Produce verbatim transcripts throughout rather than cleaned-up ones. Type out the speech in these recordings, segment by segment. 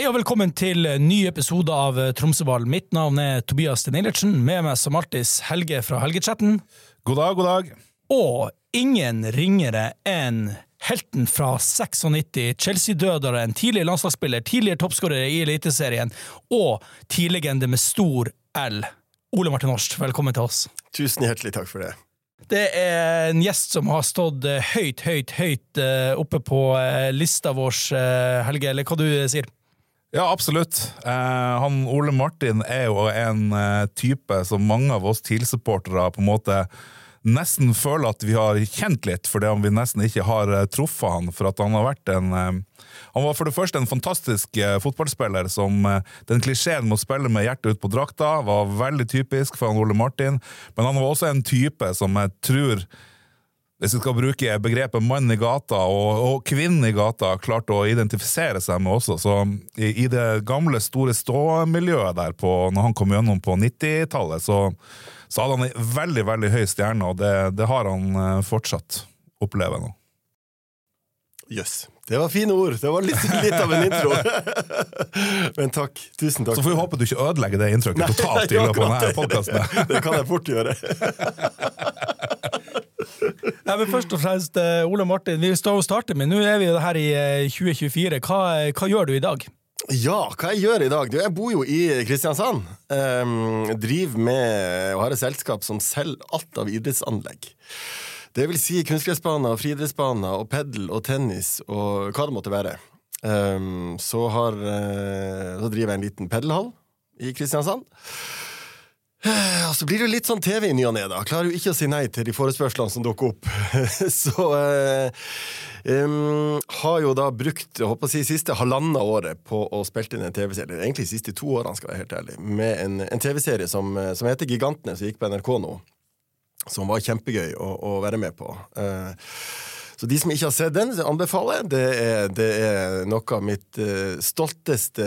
Hei og velkommen til en ny episode av Tromsøball. Mitt navn er Tobias Sten-Eilertsen, med meg som alltid Helge fra Helgechatten. God dag, god dag. Og ingen ringere enn helten fra nittiseks, Chelsea-dødere, en tidligere landslagsspiller, tidligere toppskårer i Eliteserien, og tidligende med stor L. Ole Martin Horst, velkommen til oss. Tusen hjertelig takk for det. Det er en gjest som har stått høyt, høyt, høyt oppe på lista vår, Helge, eller hva du sier? Ja, absolutt. Eh, han Ole Martin er jo en eh, type som mange av oss TIL-supportere på en måte nesten føler at vi har kjent litt, fordi vi nesten ikke har eh, truffet han, for at han har vært en... Eh, han var for det første en fantastisk eh, fotballspiller, som eh, den klisjeen med å spille med hjertet ut på drakta var veldig typisk for han Ole Martin, men han var også en type som jeg tror... Hvis vi skal bruke begrepet mann i gata og, og kvinne i gata, klart å identifisere seg med også. Så i, i det gamle store ståmiljøet der på, når han kom gjennom på nittitallet, så, så hadde han en veldig, veldig høy stjerne, og det, det har han fortsatt oppleve nå. Jøss, yes. Det var fine ord. Det var litt, litt av en intro. Men takk, tusen takk. Så får vi håpe du ikke ødelegger det inntrykket totalt i løpet av denne podcasten. Det kan jeg fort gjøre. Ja, men først og fremst, Ole Martin, vi står og starter med, nå er vi her i tjue tjuefire. Hva, hva gjør du i dag? Ja, hva jeg gjør i dag? Du, jeg bor jo i Kristiansand. Um, driver med og har et selskap som selger alt av idrettsanlegg. Det vil si kunstgressbaner, friidrettsbaner og peddel og tennis og hva det måtte være. Um, så, har, uh, så driver jeg en liten peddelhall i Kristiansand. Og så blir det jo litt sånn T V i ny og ned da. Klarer jo ikke å si nei til de forespørslene som dukker opp. Så uh, um, har jo da brukt, jeg håper å si, siste halvannet året på å spille inn en T V-serie. Egentlig siste to årene, skal jeg være helt ærlig. Med en, en T V-serie som, som heter Gigantene, som gikk på N R K nå. Som var kjempegøy å, å være med på. Uh, så de som ikke har sett den, anbefaler. Det er, det er noe av mitt uh, stolteste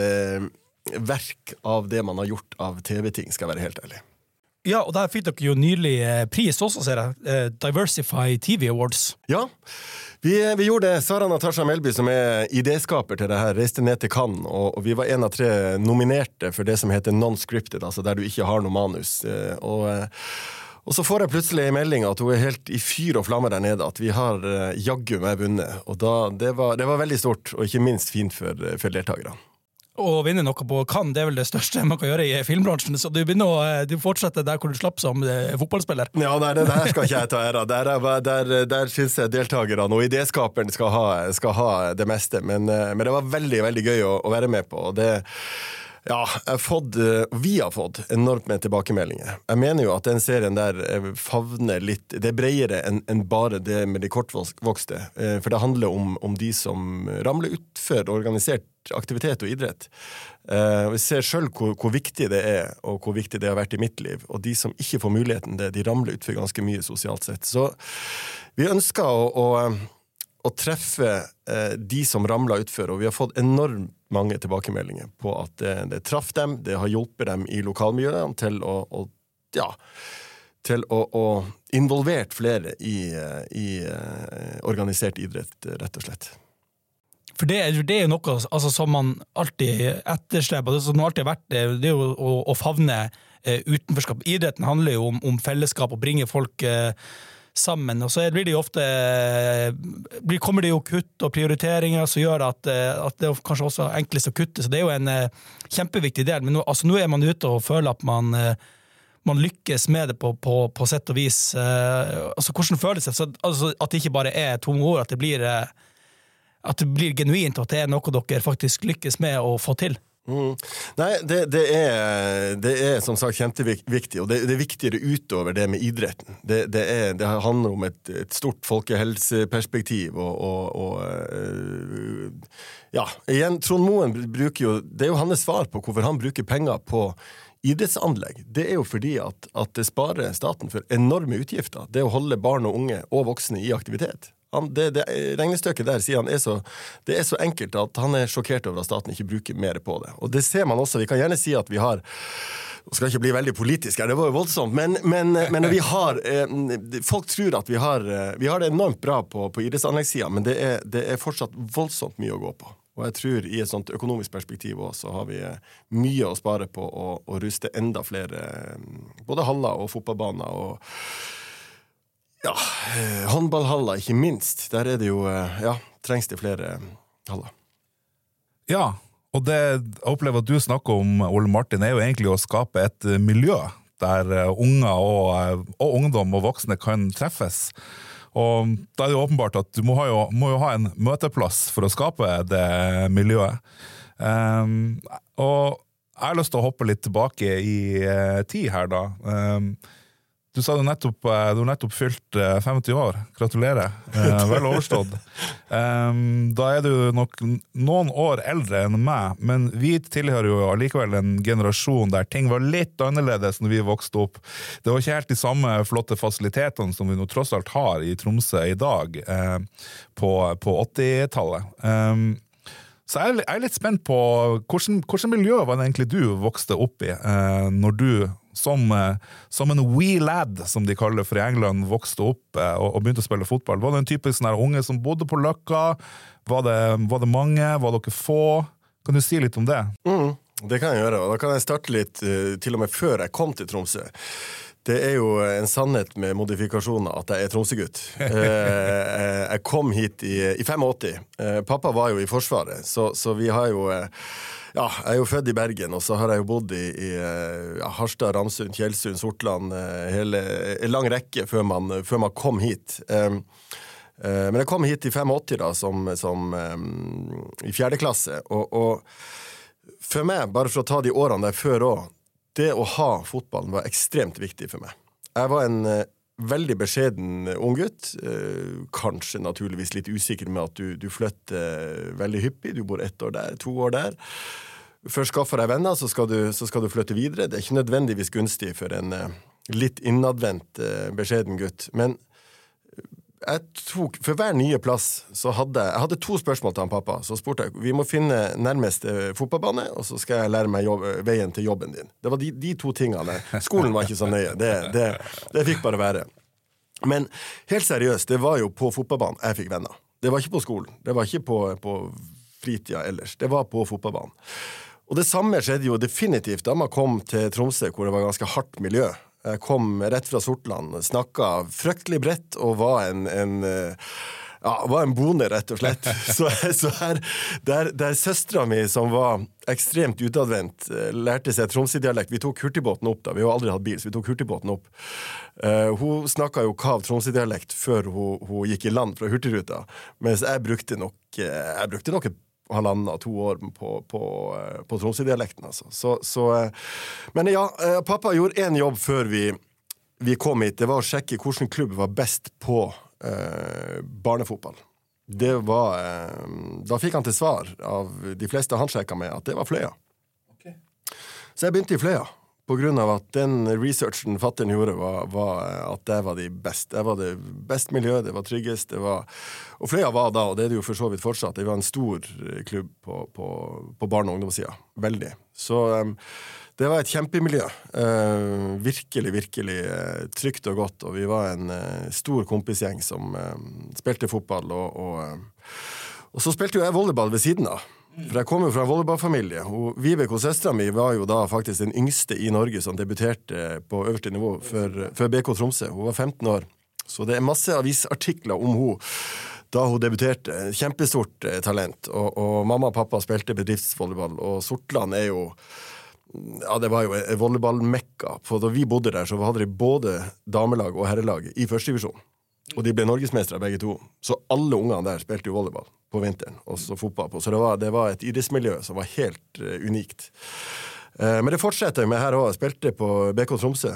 verk av det man har gjort av T V-ting, skal jeg være helt ærlig. Ja, og der fikk dere jo nylig pris også, ser jeg. Uh, Diversify T V Awards. Ja, vi, vi gjorde det. Sara Natasha Melby, som er idéskaper til det her, reiste ned til Cannes, og, og vi var en av tre nominerte for det som heter non-scripted, altså der du ikke har noe manus. Uh, og... Uh, Og så får jeg plutselig en melding at hun er helt i fyr og flammer der nede, at vi har uh, jaggu meg vunnet. Og da, det, var, det var veldig stort, og ikke minst fint for, for deltakerne. Å vinne noe på Cannes, det er vel det største man kan gjøre i filmbransjen, så du begynner å du fortsetter der hvor du slapp som uh, fotballspiller. Ja, nei, det der skal ikke jeg ta æra. Der, der, der synes jeg deltakerne og idéskaperen skal ha, skal ha det meste, men, uh, men det var veldig, veldig gøy å, å være med på, og det... Ja, jeg har fått, vi har fått enormt med tilbakemeldinger. Jeg mener jo at den serien der favner litt, det er bredere enn, enn bare det med de kortvokste, for det handler om, om de som ramler utfor organisert aktivitet og idrett. Vi ser selv hvor, hvor viktig det er, og hvor viktig det har vært i mitt liv, og de som ikke får muligheten det, de ramler utfor ganske mye sosialt sett. Så vi ønsker å, å, å treffe de som ramler utfor, og vi har fått enormt mange tilbakemeldinger på at det, det traff dem, det har hjulpet dem i lokalmiljøene til å, å, ja, til å, å involvert flere i, i organisert idrett, rett og slett. For det, det er jo noe altså, som man alltid etterstreber, det som alltid har vært det, det er jo å, å favne eh, utenforskap. Idretten handler jo om, om fellesskap og bringe folk eh, sammen, og så blir det jo ofte blir, kommer det jo kutt og prioriteringer som gjør at, at det er kanskje også enklest å kutte, så det er jo en uh, kjempeviktig del, men nå, altså, nå er man ute og føler at man, uh, man lykkes med det på, på, på sett og vis. Uh, altså, hvordan føles det? Så, altså, at det ikke bare er tomme ord, at det blir, uh, at det blir genuint, og at det er noe dere faktisk lykkes med å få til. Mm. Nei, det, det, er, det er som sagt kjempeviktig, og det, det er viktigere utover det med idretten. Det, det, er, det handler om et, et stort folkehelseperspektiv, og, og, og ja, igjen, Trond Moen bruker jo, det er jo hans svar på hvorfor han bruker penger på idrettsanlegg. Det er jo fordi at, at det sparer staten for enorme utgifter, det å holde barn og unge og voksne i aktivitet. Han, det, det regnestykket der, sier han, er så, det er så enkelt at han er sjokkert over at staten ikke bruker mer på det. Og det ser man også, vi kan gjerne si at vi har, og skal ikke bli veldig politisk her, det var jo voldsomt, men, men, men vi har, eh, folk tror at vi har, vi har det enormt bra på, på idrettsanleggssiden, men det er, det er fortsatt voldsomt mye å gå på. Og jeg tror i et sånt økonomisk perspektiv også, så har vi mye å spare på å, å ruste enda flere, både haller og fotballbaner, og ja, håndballhaller ikke minst. Der er det jo, ja, trengs det flere haller. Ja, og det jeg opplever at du snakker om, Ole Martin, er jo egentlig å skape et miljø der unger og, og ungdom og voksne kan treffes. Og da er det jo åpenbart at du må, ha jo, må jo ha en møteplass for å skape det miljøet. Um, og jeg har lyst til å hoppe litt tilbake i uh, tid her da. Um, du sa du nettopp, uh, du har nettopp fylt uh, femti år. Gratulerer. Uh, vel overstått. Um, da er du nok noen år eldre enn meg, men vi tilhører jo allikevel en generasjon der ting var litt annerledes når vi vokste opp. Det var ikke helt de samme flotte fasilitetene som vi nå tross alt har i Tromsø i dag, uh, på, på åttitallet. Um, Så jeg er litt spent på hvordan, hvordan miljø var det egentlig du vokste opp i, eh, når du som, eh, som en wee lad, som de kaller for i England, vokste opp eh, og, og begynte å spille fotball. Var det en typisk sånn her unge som bodde på Løkka? Var det, var det mange? Var dere få? Kan du si litt om det? Mm, det kan jeg gjøre, og da kan jeg starte litt uh, til og med før jeg kom til Tromsø. Det er jo en sannhet med modifikasjoner at jeg er Tromsø-gutt. Jeg kom hit i, i åttifem. Pappa var jo i Forsvaret, så, så vi har jo... Ja, jeg er jo født i Bergen, og så har jeg jo bodd i, i ja, Harstad, Ramsund, Kjelsund, Sortland, hele, en lang rekke før man, før man kom hit. Men jeg kom hit i åttifem da, som, som i fjerde klasse, og, og for meg, bare for å ta de årene der før også, det å ha fotballen var ekstremt viktig for meg. Jeg var en uh, veldig beskjeden uh, ung gutt, uh, kanskje naturligvis litt usikker med at du, du flytter uh, veldig hyppig, du bor ett år der, to år der. Først skaffer deg venner, så skal, du, så skal du flytte videre. Det er ikke nødvendigvis gunstig for en uh, litt innadvendt uh, beskjeden gutt, men jeg tok, for hver nye plass så hadde jeg hadde to spørsmål til han pappa. Så spurte jeg, vi må finne nærmeste fotballbane, og så skal jeg lære meg jobb, veien til jobben din. Det var de, de to tingene. Skolen var ikke så nøye. Det, det, det fikk bare være. Men helt seriøst, det var jo på fotballbanen jeg fikk venner. Det var ikke på skolen. Det var ikke på, på fritida ellers. Det var på fotballbanen. Og det samme skjedde jo definitivt da man kom til Tromsø, hvor det var ganske hardt miljø. Jeg kom rett fra Sortland, snakket fryktelig bredt og var en, en, ja, var en bonde, rett og slett. Så, så her, der, der søstera mi, som var ekstremt utadvendt, lærte seg Tromsø-dialekt. Vi tok hurtigbåten opp da, vi har aldri hatt bil, så vi tok hurtigbåten opp. Uh, hun snakket jo kav Tromsø-dialekt før hun, hun gikk i land fra Hurtigruta, mens jeg brukte nok, jeg brukte nok et halvannet, to år på, på, på Tromsø-dialekten, altså. Så, så, men ja, pappa gjorde en jobb før vi, vi kom hit. Det var å sjekke hvilken klubb var best på eh, barnefotball. Det var, eh, da fikk han til svar av de fleste han sjekket med, at det var Fløya. Okay. Så jeg begynte i Fløya, på grunn av at den researchen fatteren gjorde var, var at det var de best. Det var det best miljø, det var tryggest, det var... Og Fløya var da, og det er det jo for så vidt fortsatt, det var en stor klubb på, på, på barne- og ungdomssiden. Veldig. Så um, det var et kjempemiljø. Uh, virkelig, virkelig uh, trygt og godt, og vi var en uh, stor kompisgjeng som uh, spilte fotball, og, og, uh, og så spilte jo jeg volleyball ved siden av. For jeg kom jo fra en volleyballfamilie, og Vibeke og søstera mi var jo da faktisk den yngste i Norge som debuterte på øverste nivå for, for B K Tromsø. Hun var femten år, så det er masse avisartikler om hun da hun debuterte. Kjempestort eh, talent, og, og mamma og pappa spilte bedriftsvolleyball, og Sortland er jo, ja, det var jo et volleyballmekka. For da vi bodde der, så hadde de både damelag og herrelag i første divisjon. Og de ble norgesmestere begge to. Så alle ungene der spilte jo volleyball på vinteren, og så fotball på. Så det var, det var et idrettsmiljø som var helt uh, unikt. Uh, men det fortsetter med her også. Jeg spilte på B K Tromsø.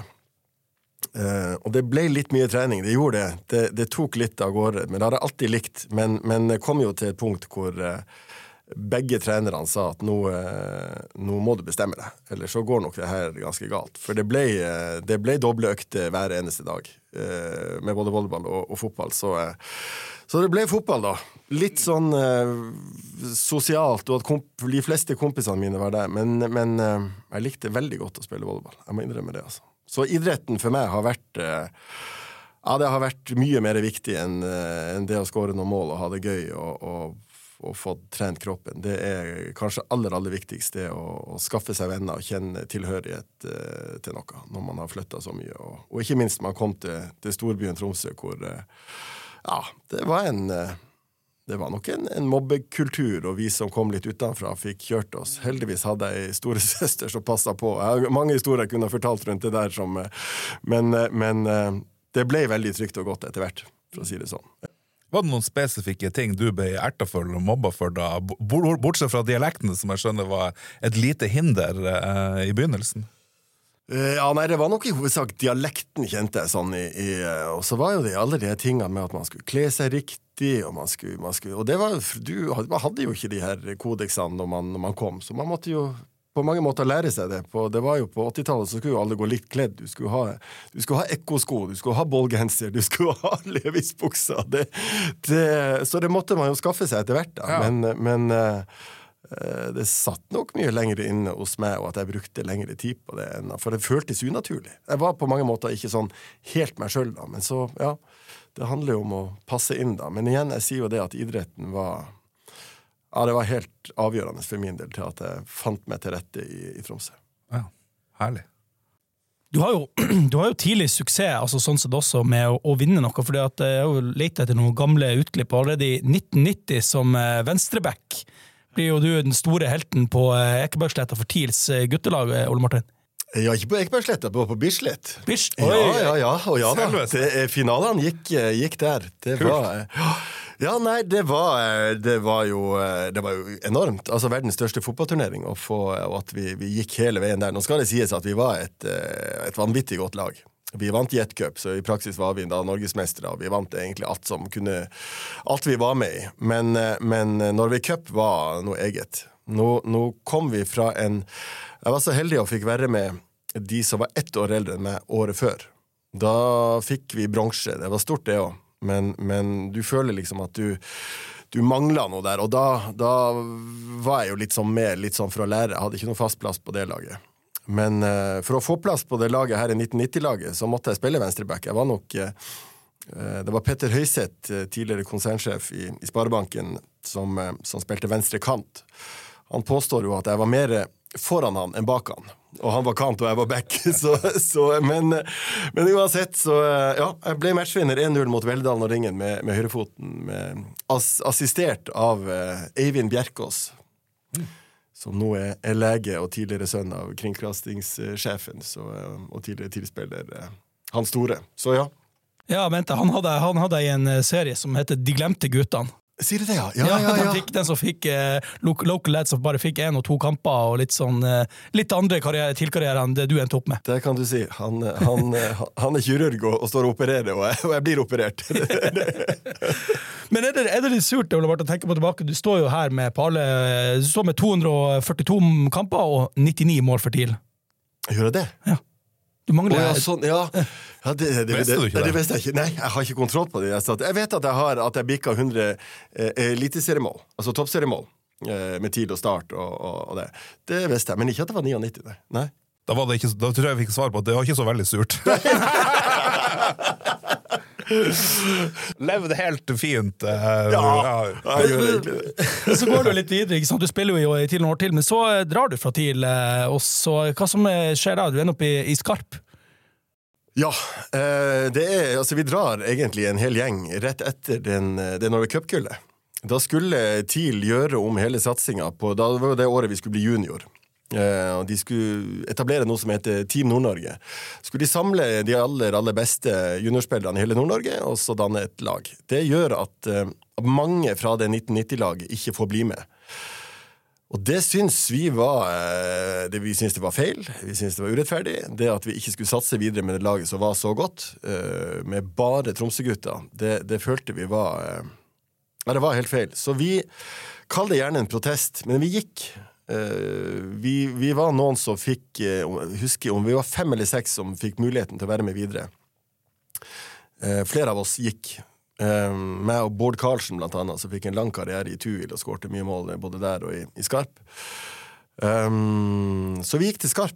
Uh, og det ble litt mye trening. Det gjorde det. Det, det tok litt av gårde. Men det hadde jeg alltid likt. Men, men det kom jo til et punkt hvor uh, begge trenerne sa at nå, uh, nå må du bestemme deg. Eller så går nok det her ganske galt. For det ble, uh, det ble doble økter hver eneste dag. Uh, med både volleyball og, og fotball. Så... Uh, Så det ble fotball da. Litt sånn eh, sosialt, og at komp- de fleste kompisene mine var der. Men, men eh, jeg likte veldig godt å spille volleyball. Jeg må innrømme det, altså. Så idretten for meg har vært, eh, ja, det har vært mye mer viktig enn, eh, enn det å skåre noen mål og ha det gøy. Og, og og fått trent kroppen. Det er kanskje aller, aller viktigst det å, å skaffe seg venner og kjenne tilhørighet uh, til noe når man har flyttet så mye. Og, og ikke minst man kom til, til storbyen Tromsø, hvor uh, ja, det var en... Uh, Det var nok en, en mobbekultur, og vi som kom litt utenfra fikk kjørt oss. Heldigvis hadde jeg en store søster som passet på. Jeg har mange historier jeg kunne ha fortalt rundt det der, som, men, men det ble veldig trygt og godt etter hvert, for å si det sånn. Var det noen spesifikke ting du ble ertet for eller mobba for da, bortsett fra dialektene, som jeg skjønner var et lite hinder eh, i begynnelsen? Ja, nei, det var nok i hovedsak dialekten kjente jeg sånn i, i og så var jo det alle de tingene med at man skulle kle seg riktig, og man skulle, man skulle og det var, du man hadde jo ikke de her kodeksene når man, når man kom, så man måtte jo på mange måter lære seg det. På, det var jo på åttitallet så skulle jo alle gå litt kledd. Du skulle ha, du skulle ha ekkosko, du skulle ha bollgenser, du skulle ha levisbukser. Det, det, så det måtte man jo skaffe seg etter hvert da. Ja. Men, men det satt nok mye lenger inne hos meg, og at jeg brukte lengre tid på det, for det føltes unaturlig. Jeg var på mange måter ikke sånn helt meg selv da, men så, ja, det handler jo om å passe inn da. Men igjen, jeg sier jo det at idretten var, ja, det var helt avgjørende for min del til at jeg fant meg til rette i, i Tromsø. Ja, herlig. Du har, jo, du har jo tidlig suksess, altså sånn sett også, med å, å vinne noe, fordi at jeg har jo lett etter noen gamle utklipp allerede i nitten nitti som venstreback. Blir jo du den store helten på Ekebergsletta for TILs guttelag, Ole Martin? Ja, ikke på Ekebergsletta, på, på Bislett. Bislett? Ja, ja, ja, og ja da. Det, finalen gikk, gikk der. Det Kult. var... Ja, nei, det var, det var, jo, det var jo enormt. Altså verdens største fotballturnering, og, få, og at vi, vi gikk hele veien der. Nå skal det sies at vi var et, et vanvittig godt lag. Vi vant Jet Cup, så i praksis var vi da norgesmestere, og vi vant egentlig alt som kunne, alt vi var med i. Men, men Norway Cup var noe eget. Nå, nå kom vi fra en, jeg var så heldig å fikk være med de som var ett år eldre enn meg året før. Da fikk vi bronse, det var stort det også. Men, men du føler liksom at du, du manglet noe der, og da, da var jeg jo litt sånn med, litt sånn for å lære. Jeg hadde ikke noen fast plass på det laget. Men uh, for å få plass på det laget her i nitten nitti-laget, så måtte jeg spille venstreback. Jeg var nok, uh, det var Petter Høyseth, tidligere konsernsjef i, i Sparebanken, som, uh, som spilte venstre kant. Han påstår jo at jeg var mer foran han enn bak han. Og han var kant, og jeg var back. så, så, men, men uansett, så ja, jeg ble matchvinner en null mot Veldalen og Ringen med, med høyrefoten, med, ass, assistert av uh, Eivind Bjerkås. Mm. Som nå er, er lege og tidligere sønn av kringkastingssjefen, så, og tidligere tilspiller han store. Så ja. Ja, vent, han hadde, han hadde en serie som heter De glemte guttene. Sier du det, ja? Ja, ja, ja, ja. Den, fikk, den som fikk eh, local lads som bare fikk en og to kamper, og litt sånn, eh, litt andre karriere, tilkarriere enn det du endte opp med. Det kan du si. Han, han, han er kirurg og, og står og opererer, og jeg, og jeg blir operert. Men er det, er det litt surt, Ole Martin, å tenke på tilbake? Du står jo her med på alle, du står med to hundre og førtito kamper og nittini mål for TIL. Gjør jeg det? Ja. Du mangler... Oh, ja, sånn, ja. ja det, det, det, det, det, det vet jeg ikke. Nei, jeg har ikke kontroll på det. Jeg vet at jeg har at jeg bikka hundre eh, eliteseriemål, altså toppseriemål, eh, med TIL og start og, og, og det. Det visste jeg, men ikke at det var nittini. Nei. nei. Da, var det ikke, da tror jeg vi fikk svar på at det var ikke så veldig surt. Levde helt fint. Uh, ja, ja. jeg gjør egentlig det. Så går du litt videre, ikke sant? Du spiller jo i TIL noen år til, men så drar du fra TIL, og så, hva som skjer da? Du ender opp i, i Skarp? Ja, eh, det er, altså vi drar egentlig en hel gjeng rett etter den, det Norway Cup-kullet. Da skulle TIL gjøre om hele satsingen på, da var det året vi skulle bli junior. Uh, de skulle etablere noe som heter Team Nord-Norge. Skulle de samle de aller, aller beste juniorspillerne i hele Nord-Norge, og så danne et lag. Det gjør at uh, mange fra det nitten nitti-laget ikke får bli med. Og det syns vi var uh, det vi syns det var feil. Vi syns det var urettferdig. Det at vi ikke skulle satse videre med det laget som var så godt, uh, med bare Tromsø-gutter, det, det følte vi var uh, ja, det var helt feil. Så vi kaller det gjerne en protest, men vi gikk. Uh, vi, vi var noen som fikk, uh, husker om vi var fem eller seks som fikk muligheten til å være med videre. Uh, flere av oss gikk. Uh, meg og Bård Karlsen blant annet, som fikk en lang karriere i Tuil og skårte mye mål både der og i, i Skarp. Um, så vi gikk til Skarp,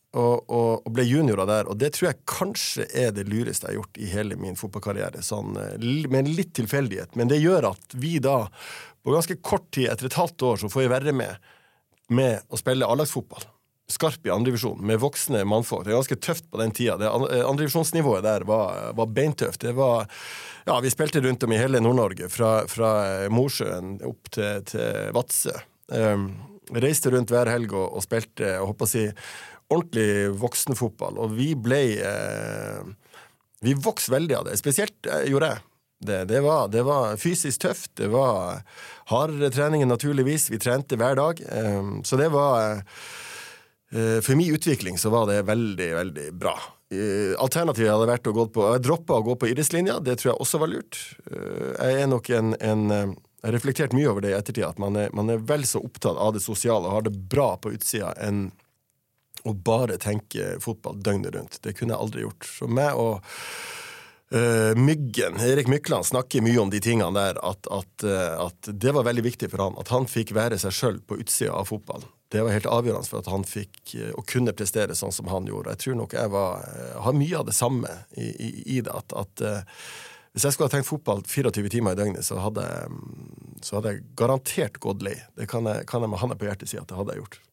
og, og, og ble juniorer der, og det tror jeg kanskje er det lureste jeg har gjort i hele min fotballkarriere, sånn, med litt tilfeldighet, men det gjør at vi da, på ganske kort tid, etter et halvt år, så får jeg være med, med å spille A-lagsfotball. Skarp i andredivisjon, med voksne mannfolk. Det er ganske tøft på den tida. Det andredivisjonsnivået der var, var beintøft. Det var, ja, vi spilte rundt om i hele Nord-Norge, fra, fra Mosjøen opp til, til Vadsø. Um, reiste rundt hver helg og, og spilte, og håper å si, ordentlig voksenfotball. Og vi ble, eh, vi vokste veldig av det. Spesielt eh, gjorde jeg. Det, det, var, det var fysisk tøft, det var hardere treningen naturligvis. Vi trente hver dag. Um, så det var... For min utvikling så var det veldig, veldig bra. Alternativet hadde vært å gå på, jeg droppet å gå på idrettslinja, det tror jeg også var lurt. Jeg er nok en, en jeg har reflektert mye over det i ettertid, at man er, man er vel så opptatt av det sosiale og har det bra på utsida enn å bare tenke fotball døgnet rundt. Det kunne jeg aldri gjort. Så meg og uh, Myggen, Erik Mykland, snakker mye om de tingene der, at, at, uh, at det var veldig viktig for han, at han fikk være seg selv på utsida av fotballen. Det var helt avgjørende for at han fikk å kunne prestere sånn som han gjorde. Jeg tror nok jeg var, har mye av det samme i, i, i det, at, at uh, hvis jeg skulle ha tenkt fotball tjuefire timer i døgnet, så hadde, så hadde jeg garantert gått lei. Det kan jeg, kan jeg med handa på hjertet si at det hadde jeg gjort.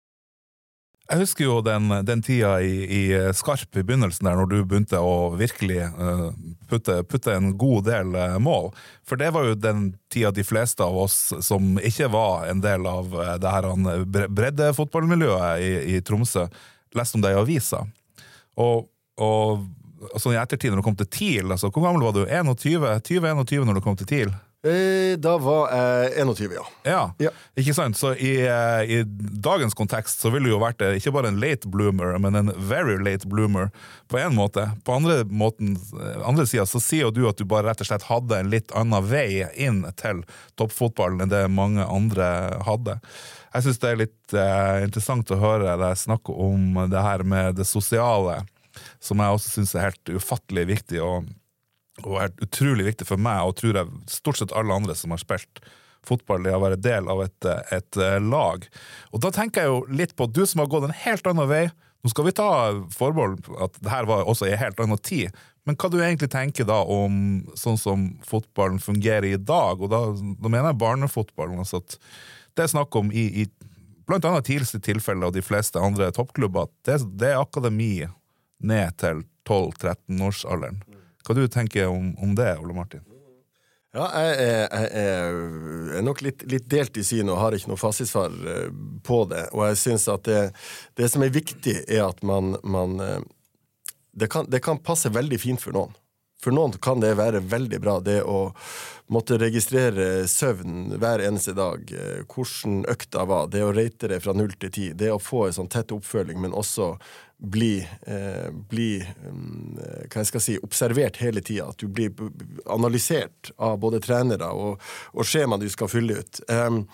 Jeg husker jo den, den tida i, i Skarp i begynnelsen der, når du begynte å virkelig uh, putte, putte en god del uh, mål. For det var jo den tida de fleste av oss som ikke var en del av uh, det her breddefotballmiljøet i, i Tromsø, leste om det i avisa. Og, og sånn i ettertid når du kom til TIL, altså, hvor gammel var du? tjue, tjue enogtyve når du kom til TIL? Da var jeg enogtyve, ja. Ja, ja. Ikke sant? Så i, i dagens kontekst så ville det jo vært ikke bare en late bloomer, men en very late bloomer på en måte. På andre, måten, andre siden så sier jo du at du bare rett og slett hadde en litt annen vei inn til toppfotballen enn det mange andre hadde. Jeg synes det er litt eh, interessant å høre deg snakke om det her med det sosiale, som jeg også synes er helt ufattelig viktig og og er utrolig viktig for meg, og tror jeg stort sett alle andre som har spilt fotball, det har vært del av et, et lag. Og da tenker jeg jo litt på du som har gått en helt annen vei. Nå skal vi ta forbehold at det her var også i en helt annen tid, men hva du egentlig tenker da om sånn som fotballen fungerer i dag, og da, da mener jeg barnefotballen, altså at det er snakk om i, i blant annet tidligste tilfeller og de fleste andre toppklubber, at det, det er akademi ned til tolv-tretten års alderen. Hva du tenker om, om det, Ole Martin? Ja, jeg er, jeg er, jeg er nok litt, litt delt i syn og har ikke noe fasitsvar på det. Og jeg synes at det, det som er viktig er at man, man det, kan, det kan passe veldig fint for noen. For noen kan det være veldig bra, det å måtte registrere søvn hver eneste dag, hvordan økta var, det å rate det fra null til ti, det å få en sånn tett oppfølging, men også bli, eh, bli um, hva jeg skal si, observert hele tiden, at du blir analysert av både trenere og, og skjema du skal fylle ut. Um,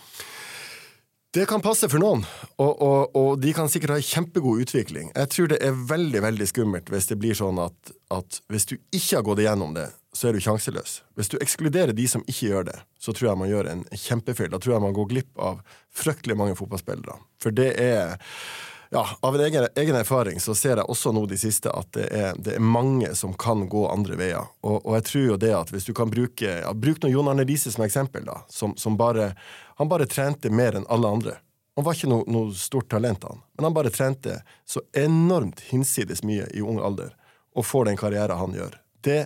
det kan passe for noen, og, og, og de kan sikkert ha en kjempegod utvikling. Jeg tror det er veldig, veldig skummelt hvis det blir sånn at, at hvis du ikke har gått igjennom det, så er du sjanseløs. Hvis du ekskluderer de som ikke gjør det, så tror jeg man gjør en kjempefeil. Da tror jeg man går glipp av fryktelig mange fotballspillere. For det er... Ja, av en egen, egen erfaring så ser jeg også nå de siste at det er, det er mange som kan gå andre veier. Og, og jeg tror jo det at hvis du kan bruke, ja, bruk noe Jon Arne Riise som eksempel da, som, som bare, han bare trente mer enn alle andre. Han var ikke noe, noe stort talent han, men han bare trente så enormt hinsides mye i ung alder, og får den karriere han gjør. Det,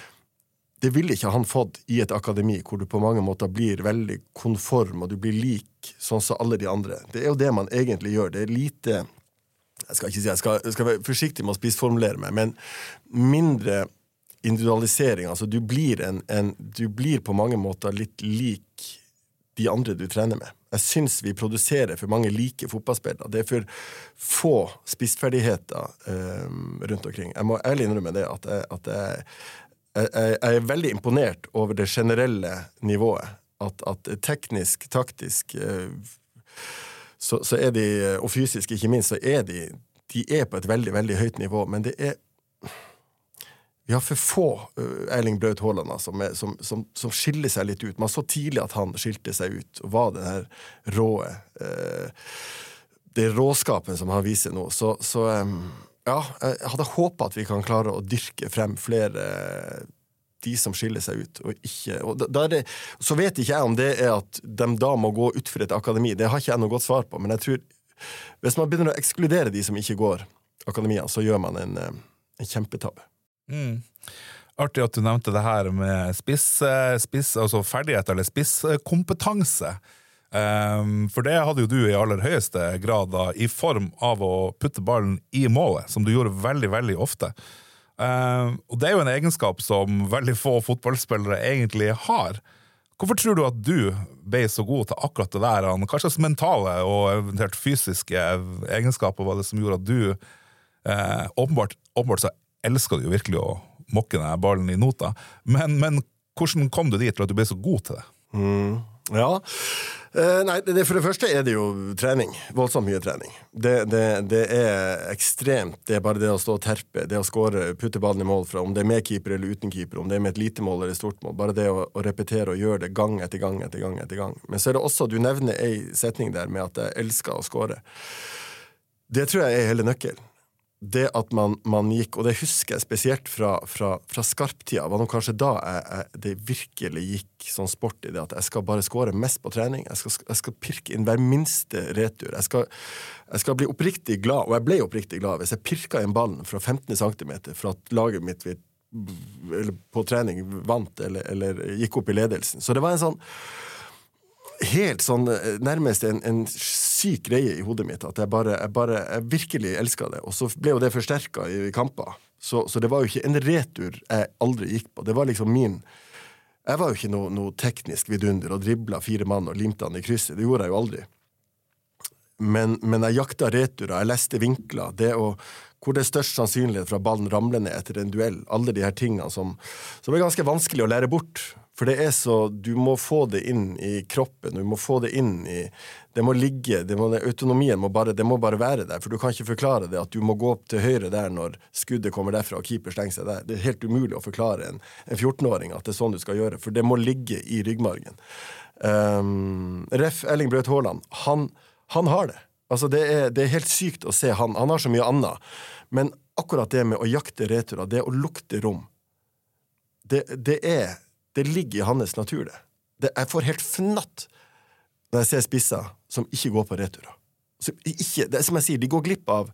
det ville ikke han fått i et akademi, hvor du på mange måter blir veldig konform, og du blir lik sånn som alle de andre. Det er jo det man egentlig gjør. Det er lite, jeg skal ikke si, jeg skal, jeg skal være forsiktig med å spissformulere meg, men mindre individualisering. Altså du blir, en, en, du blir på mange måter litt lik de andre du trener med. Jeg synes vi produserer for mange like fotballspillere. Det er for få spissferdigheter um, rundt omkring. Jeg må ærlig innrømme det, at jeg, at jeg Jeg, jeg er veldig imponert over det generelle nivået. At, at teknisk, taktisk, så, så er de, og fysisk ikke minst, så er de, de er på et veldig, veldig høyt nivå. Men det er, vi har for få Erling Braut Haaland som, som, som, som skiller seg litt ut. Man så tidlig at han skilte seg ut, og var den her råe. det råskapen som han viser nå, så, så ja, jeg hadde håpet at vi kan klare å dyrke frem flere de som skiller seg ut, og ikke, og da, da er det, så vet ikke jeg om det er at de da må gå ut for et akademi, det har ikke jeg noe godt svar på, men jeg tror, hvis man begynner å ekskludere de som ikke går akademia, så gjør man en, en kjempetabbe. Mm. Artig at du nevnte det her med spiss, spiss altså ferdighet eller spisskompetanse. Um, for det hadde jo du i aller høyeste grad da, i form av å putte ballen i målet, som du gjorde veldig, veldig ofte. Um, og det er jo en egenskap som veldig få fotballspillere egentlig har. Hvorfor tror du at du ble så god til akkurat det der? Kanskje mentale og eventuelt fysiske egenskaper var det som gjorde at du eh, åpenbart, åpenbart så elsker du jo virkelig å mokke denne ballen i nota. Men, men hvordan kom du dit til at du ble så god til det? Mm, ja, eh, nei, det, for det første er det jo trening, voldsomt mye trening. Det, det, det er ekstremt, det er bare det å stå og terpe, det å skåre, putte ballen i mål fra, om det er med keeper eller uten keeper, om det er med et lite mål eller et stort mål, bare det å, å repetere og gjøre det gang etter gang etter gang etter gang. Men så er det også, du nevner en setning der med at jeg elsker å skåre. Det tror jeg er hele nøkkelen. Det at man, man gikk, og det husker jeg spesielt fra, fra, fra skarptida, var nok kanskje da jeg, jeg, det virkelig gikk sånn sport i det, at jeg skal bare skåre mest på trening, jeg skal, jeg skal pirke inn hver minste retur, jeg skal, jeg skal bli oppriktig glad, og jeg ble oppriktig glad hvis jeg pirka inn ballen fra femten centimeter for at laget mitt eller på trening vant, eller, eller gikk opp i ledelsen. Så det var en sånn helt sånn, nærmest en, en syk greie i hodet mitt, at jeg bare, jeg bare, jeg virkelig elsket det, og så ble jo det forsterket i kamper, så, så det var jo ikke en retur jeg aldri gikk på, det var liksom min, jeg var jo ikke noe, noe teknisk vidunder, og driblet fire mann og limte han i krysset, det gjorde jeg jo aldri. Men, men jeg jakta returer, jeg leste vinkler, det å, hvor det er størst sannsynlighet for at ballen ramler ned etter en duell, alle de her tingene som, som er ganske vanskelig å lære bort, for det er så, du må få det inn i kroppen, du må få det inn i, det må ligge, det må, autonomien må bare, det må bare være der, for du kan ikke forklare det at du må gå opp til høyre der når skuddet kommer derfra og keeper stenger seg der. Det er helt umulig å forklare en, en fjorten-åring at det er sånn du skal gjøre, for det må ligge i ryggmargen. Um, Ref Erling Braut Haaland, han, han har det. Altså det er, det er helt sykt å se han, han har så mye annet, men akkurat det med å jakte returer, det å lukte rom, det, det er det ligger i hans natur det. det. Jeg får helt fnatt når jeg ser spisser som ikke går på returer. Som ikke, det er som jeg sier, de går glipp av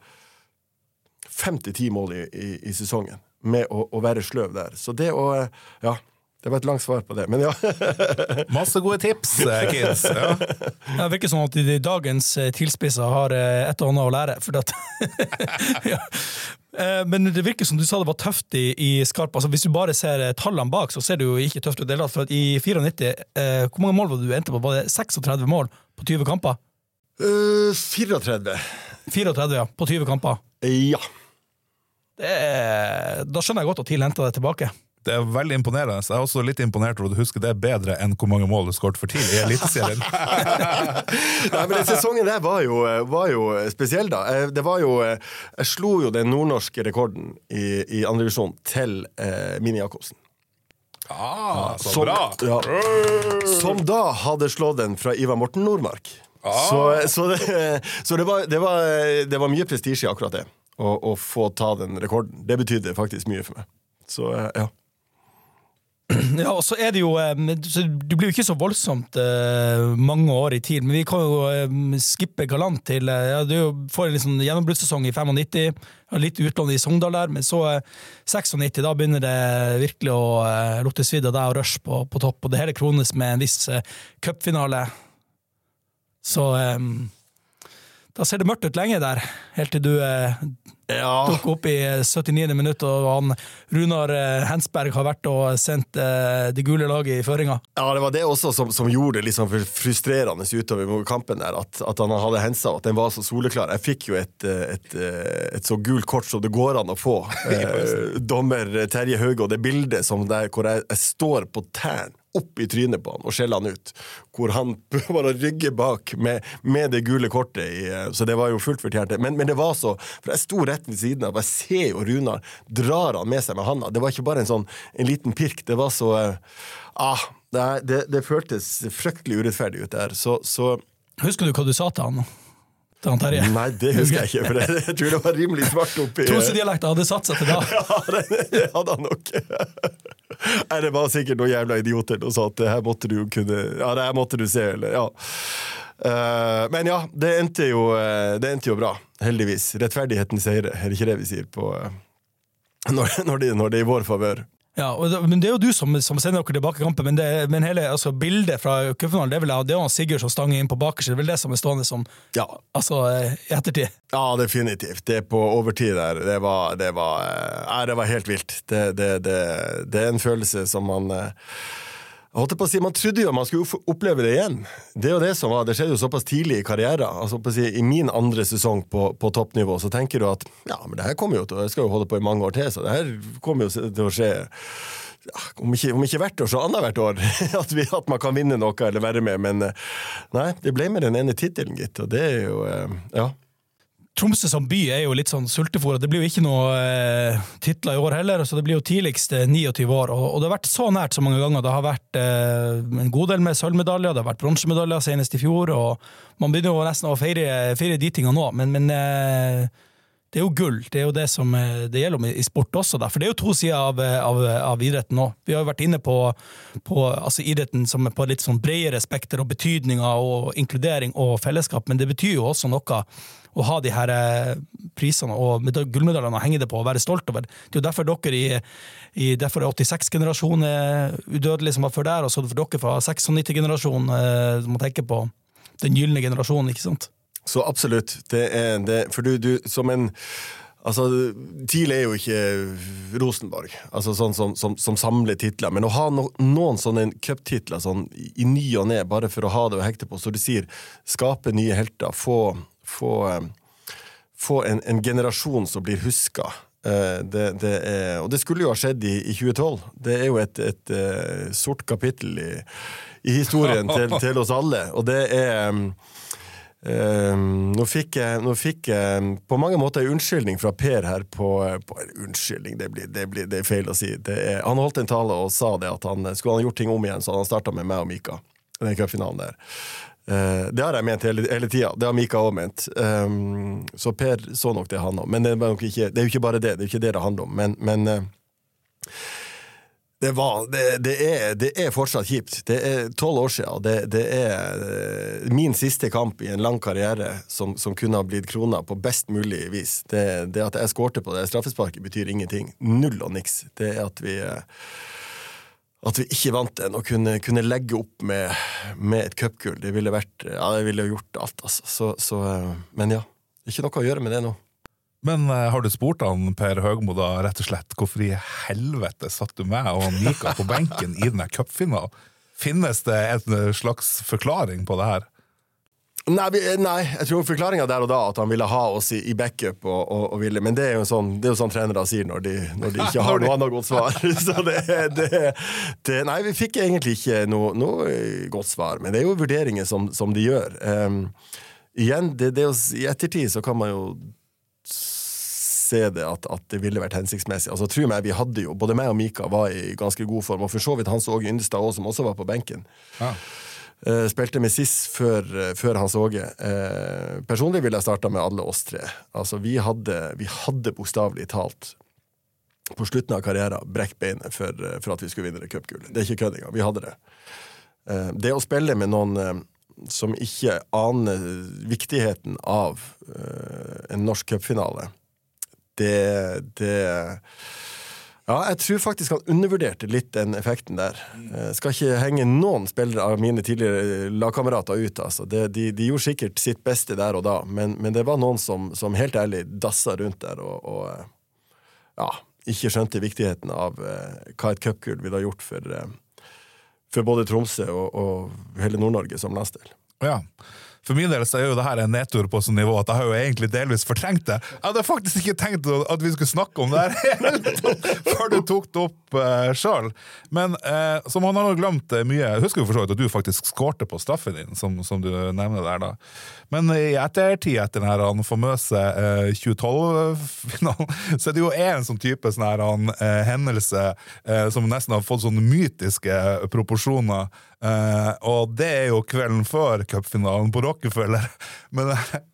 fem til ti mål i, i, i sesongen med å, å være sløv der. Så det å, ja, det var et langt svar på det, men ja. Masse gode tips, kids. Ja. Det virker sånn at de dagens tilspisser har et og annet å lære, for at ja. Men det virker som du sa det var tøft i, i skarp. Altså, hvis du bare ser tallene bak, så ser det jo ikke tøft ut. For at i nittiofire, eh, hvor mange mål var det du endte på? Var det seksogtredve mål på tjue kamper? Uh, fireogtredve. fireogtredve, ja, på tjue kamper? Ja. Det er, da skjønner jeg godt at TIL hentet det tilbake. Det er veldig imponerende. Jeg er også litt imponert over at du husker det bedre enn hvor mange mål du skåret for tidlig i Eliteserien. Nei, men den sesongen der var jo, var jo spesiell da. Det var jo, jeg slo jo den nordnorske rekorden i, i andre divisjon til eh, Mini Jakobsen. Ah, så som, bra! Ja, som da hadde slått den fra Ivar Morten Nordmark. Ah. Så, så, det, så det, var, det, var, det var mye prestisje akkurat det, å, å få ta den rekorden. Det betydde faktisk mye for meg. Så ja. Ja, og så er det jo du blir jo ikke så voldsomt uh, mange år i tid, men vi kan jo uh, skippe galant til uh, ja, du får en liksom gjennombruddssesong i nittifem, litt utlån i Sogndal der, men så uh, nittiseks, da begynner det virkelig å uh, lukte svidd av deg og Rush på, på topp, og det hele krones med en viss uh, cupfinale. Så um, da ser det mørkt ut lenge der, helt til du uh, ja. tok opp i syttiniende minutt, og han, Runar Hensberg har vært og sendt uh, det gule laget i føringa. Ja, det var det også som, som gjorde det liksom frustrerende utover kampen der, at, at han hadde hensa, at den var så soleklar. Jeg fikk jo et, et, et, et så gult kort som det går an å få. eh, dommer Terje Hauge, og det bildet som der, hvor jeg, jeg står på tern, opp i trynet på han og skjeller han ut, hvor han bare rygger bak med, med det gule kortet i, så det var jo fullt fortjent. Men, men det var så, for jeg sto rett ved siden av, jeg ser jo Runar drar han med seg med handa, det var ikke bare en sånn, en liten pirk, det var så ah, det, det, det føltes fryktelig urettferdig ut der, så, så husker du hva du sa til han? til han Terje? Nei, det husker jeg ikke, for jeg, jeg tror det var rimelig svart oppi. Tromsø-dialekten hadde satt seg til da. Ja, det hadde han nok. Nei, det var sikkert noen jævla idioter og sa at det her måtte du kunne, ja, det her måtte du se, eller, ja. Uh, men ja, det endte jo, det endte jo bra, heldigvis. Rettferdigheten seier, er det ikke det vi sier på, når, når, det, når det er i vår favør. Ja, og det, men det er jo du som, som sender dere tilbake i kampen, men, det, men hele altså, bildet fra cupfinalen, det er vel det er jo Sigurd som stanger inn på bakerst, det er vel det som er stående som, ja, altså, i ettertid. Ja, definitivt. Det på overtid der, det var, det var, ja, det var helt vilt. Det, det, det, det er en følelse som man, jeg holdt på å si, man trodde jo man skulle oppleve det igjen. Det er jo det som var, det skjedde jo såpass tidlig i karrieren. Altså, på å si, i min andre sesong på, på toppnivå, så tenker du at, ja, men det her kommer jo til, jeg skal jo holde på i mange år til, så det her kommer jo til å skje, ja, om, ikke, om ikke hvert år, så annet hvert år, at, vi, at man kan vinne noe eller være med, men nei, det ble med den ene titelen, gitt, og det er jo, ja. Tromsø som by er jo litt sånn sultefôr, det blir jo ikke noe eh, titler i år heller, så det blir jo tidligst eh, niogtyve år, og, og det har vært så nært så mange ganger. Det har vært eh, en god del med sølvmedaljer, det har vært bronsemedaljer senest i fjor, og man begynner jo nesten å feire, feire de tingene nå, men, men eh, det er jo gull, det er jo det som det gjelder om i sport også, da. For det er jo to sider av, av, av idretten nå. Vi har jo vært inne på, på altså idretten som er på litt sånn bredere spekter og betydninger og inkludering og fellesskap, men det betyr jo også noe å ha de her prisene og gullmedaljene å henge det på og være stolt over. Det er jo derfor dere i, i derfor er åttiseks-generasjonen udødelig som var før der, og så for dere fra nittiseks-generasjonen som må tenke på den gyllene generasjonen, ikke sant? Så absolutt, det er det, for du, du som en, altså, TIL er jo ikke Rosenborg, altså sånn som, som, som samler titler, men å ha no, noen sånne cuptitler sånn, i ny og ned, bare for å ha det å hekte på, så du sier, skape nye helter, få, få, få en, en generasjon som blir husket. Det, det er, og det skulle jo ha skjedd i, i tjue tolv. Det er jo et, et, et sort kapittel i, i historien til, til oss alle, og det er... Uh, nå fikk jeg, nå fikk jeg på mange måter en unnskyldning fra Per her på, på unnskyldning, det, blir, det, blir, det er feil å si. Det er, han holdt en tale og sa det at han skulle han gjort ting om igjen, så han startet med meg og Mika, den cupfinalen der. Uh, det har jeg ment hele, hele tiden, det har Mika også ment. Um, så Per så nok det han også, men det er, nok ikke, det er jo ikke bare det, det er ikke det det handler om, men, men uh, Det, var, det, det, er, det er fortsatt kjipt. Det er tolv år siden. Det, det er min siste kamp i en lang karriere som, som kunne ha blitt kronet på best mulig vis. Det, det at jeg skårte på det straffesparket betyr ingenting. Null og niks. Det er at vi, at vi ikke vant den og kunne, kunne legge opp med, med et cupgull. Det ville vært, ja, det ville gjort alt, altså. Så, så, men ja, det er ikke noe å gjøre med det nå. Men uh, har du spurt han Per Høgmo da, rett og slett, hvorfor i helvete satt du med og Mika på benken i denne cupfinalen? Finnes det en slags forklaring på det her? Nei, vi, nei, jeg tror forklaringen der og da at han ville ha oss i, i backup og, og, og ville, men det er jo sånn, det er jo sånn trenere sier når de, når de ikke har noe annet godt svar. Så det, det, det, nei, vi fikk egentlig ikke noe, noe godt svar, men det er jo vurderinger som, som de gjør. Um, igjen, det, det, i ettertid så kan man jo se det at, at det ville vært hensiktsmessig. Altså, tror meg, vi hadde jo, både meg og Mika var i ganske god form, og for så vidt Hans Åge Yndestad også, som også var på benken. Ja. Uh, spilte med Siss før, uh, før Hans Åge. Uh, personlig ville jeg starta med alle oss tre. Altså, vi hadde, vi hadde bokstavelig talt på slutten av karrieren brekk beinet for, uh, for at vi skulle vinne det cupgullet. Det er ikke kødd engang, vi hadde det. Uh, det å spille med noen uh, som ikke aner viktigheten av uh, en norsk cupfinale, det, det ja, jeg tror faktisk han undervurderte litt den effekten der. Jeg skal ikke henge noen spillere av mine tidligere lagkamerater ut, altså. Det, de, de gjorde sikkert sitt beste der og da, men, men det var noen som, som helt ærlig dassa rundt der og, og ja, ikke skjønte viktigheten av uh, hva et cupgull ville ha gjort for, uh, for både Tromsø og, og hele Nord-Norge som landsdel. Ja. For min del så er jo det her en nedtur på sånn nivå at jeg har jo egentlig delvis fortrengt det. Jeg hadde faktisk ikke tenkt at vi skulle snakke om det her før du tok det opp uh, selv. Men uh, som han har glemt mye, jeg husker jo for så vidt at du faktisk skårte på straffen din, som, som du nevner der da. Men i ettertid etter denne famøse uh, tjue tolv-finalen, så er det jo en sånn type sånn her uh, hendelse uh, som nesten har fått sånne mytiske proporsjoner. Uh, og det er jo kvelden før cupfinalen på Rockefeller. Men uh,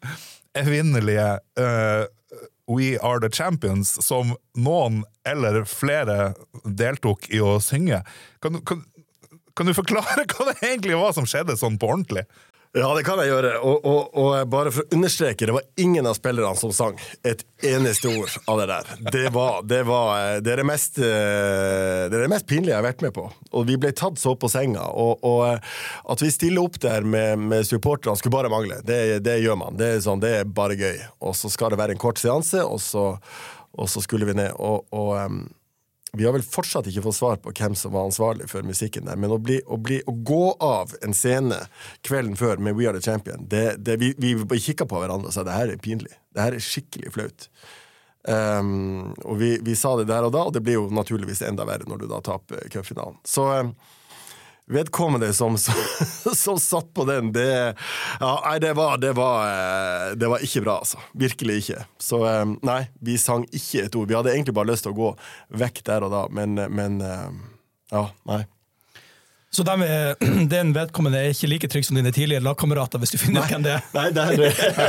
evinnelige uh, We Are The Champions, som noen eller flere deltok i å synge. Kan, kan, kan du forklare hva det egentlig var som skjedde sånn på ordentlig? Ja, det kan jeg gjøre, og, og, og bare for å understreke, det var ingen av spillerne som sang et eneste ord av det der. Det var det, var, det, er det, mest, det er det mest pinlige jeg har vært med på. Og vi ble tatt så på senga, og, og at vi stiller opp der med, med supporterne skulle bare mangle. Det, det gjør man, det er, sånn, det er bare gøy. Og så skal det være en kort seanse, og så, og så skulle vi ned. Og, og um, vi har vel fortsatt ikke fått svar på hvem som var ansvarlig for musikken der, men å, bli, å, bli, å gå av en scene kvelden før med We Are The Champion, det, det, vi, vi kikket på hverandre og sa, det her er pinlig, det her er skikkelig flaut. Um, og vi, vi sa det der og da, og det blir jo naturligvis enda verre når du da taper cupfinalen. Så um, vedkommende som, som, som satt på den, det, ja, nei, det, var, det, var, det var ikke bra, altså. Virkelig ikke. Så nei, vi sang ikke et ord. Vi hadde egentlig bare lyst til å gå vekk der og da, men, men ja, nei. Så de er, den vedkommende er ikke like trygg som dine tidligere lagkamerater, hvis du finner ut hvem det er? Nei, det er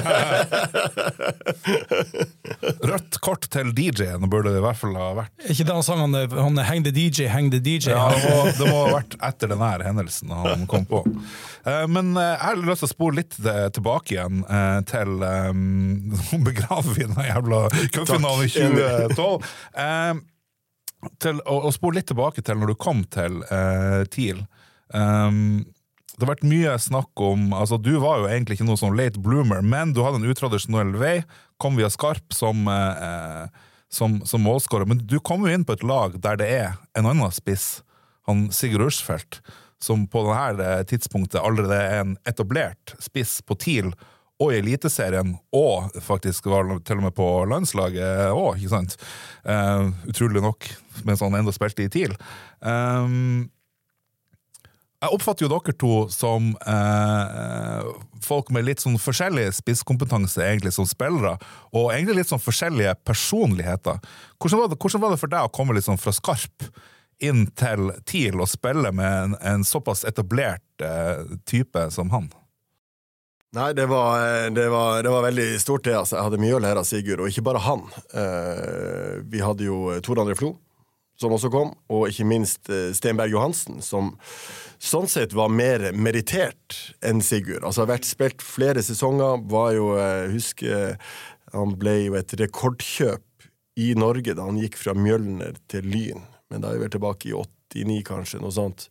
det. Rødt kort til D J-en burde det i hvert fall ha vært. Ikke det han sang, han, han heng the D J, heng the D J. Ja, det må, det må ha vært etter den her hendelsen han kom på. Men jeg har lyst til å spole litt tilbake igjen til um, begraver vi den jævla cupfinalen i tjue tolv. Um, til å, å spole litt tilbake til når du kom til uh, T I L. Um, det har vært mye snakk om, altså du var jo egentlig ikke noe sånn late bloomer, men du hadde en utradisjonell vei, kom via Skarp som, uh, som, som målskårer, men du kom jo inn på et lag der det er en annen spiss, han Sigurd Ursfeldt, som på denne tidspunktet allerede er en etablert spiss på T I L, og i Eliteserien, og faktisk var til og med på landslaget også, ikke sant? Uh, utrolig nok, mens han enda spilte i T I L. Um, jeg oppfatter jo dere to som uh, folk med litt sånn forskjellig spisskompetanse egentlig som spillere, og egentlig litt sånn forskjellige personligheter. Hvordan var det, hvordan var det for deg å komme litt sånn fra Skarp inn til T I L og spille med en, en såpass etablert uh, type som han? Nei, det var, det, var, det var veldig stort det, altså. Jeg hadde mye å lære av Sigurd, og ikke bare han. Eh, vi hadde jo Tor André Flo, som også kom, og ikke minst Stenberg Johansen, som sånn sett var mer merittert enn Sigurd. Altså, har vært spilt flere sesonger, var jo, husker, han ble jo et rekordkjøp i Norge da han gikk fra Mjølner til Lyn, men da er vi vel tilbake i åttini kanskje, noe sånt.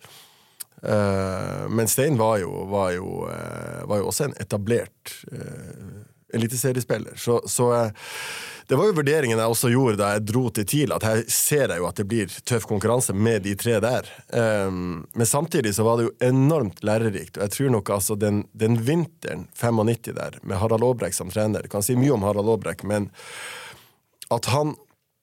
Uh, men Stein var jo, var, jo, uh, var jo også en etablert uh, eliteseriespiller. Så, så uh, det var jo vurderingen jeg også gjorde da jeg dro til T I L, at her ser jeg jo at det blir tøff konkurranse med de tre der. Um, men samtidig så var det jo enormt lærerikt, og jeg tror nok altså den, den vinteren nittifem der, med Harald Aabrekk som trener, jeg kan si mye om Harald Aabrekk, men at han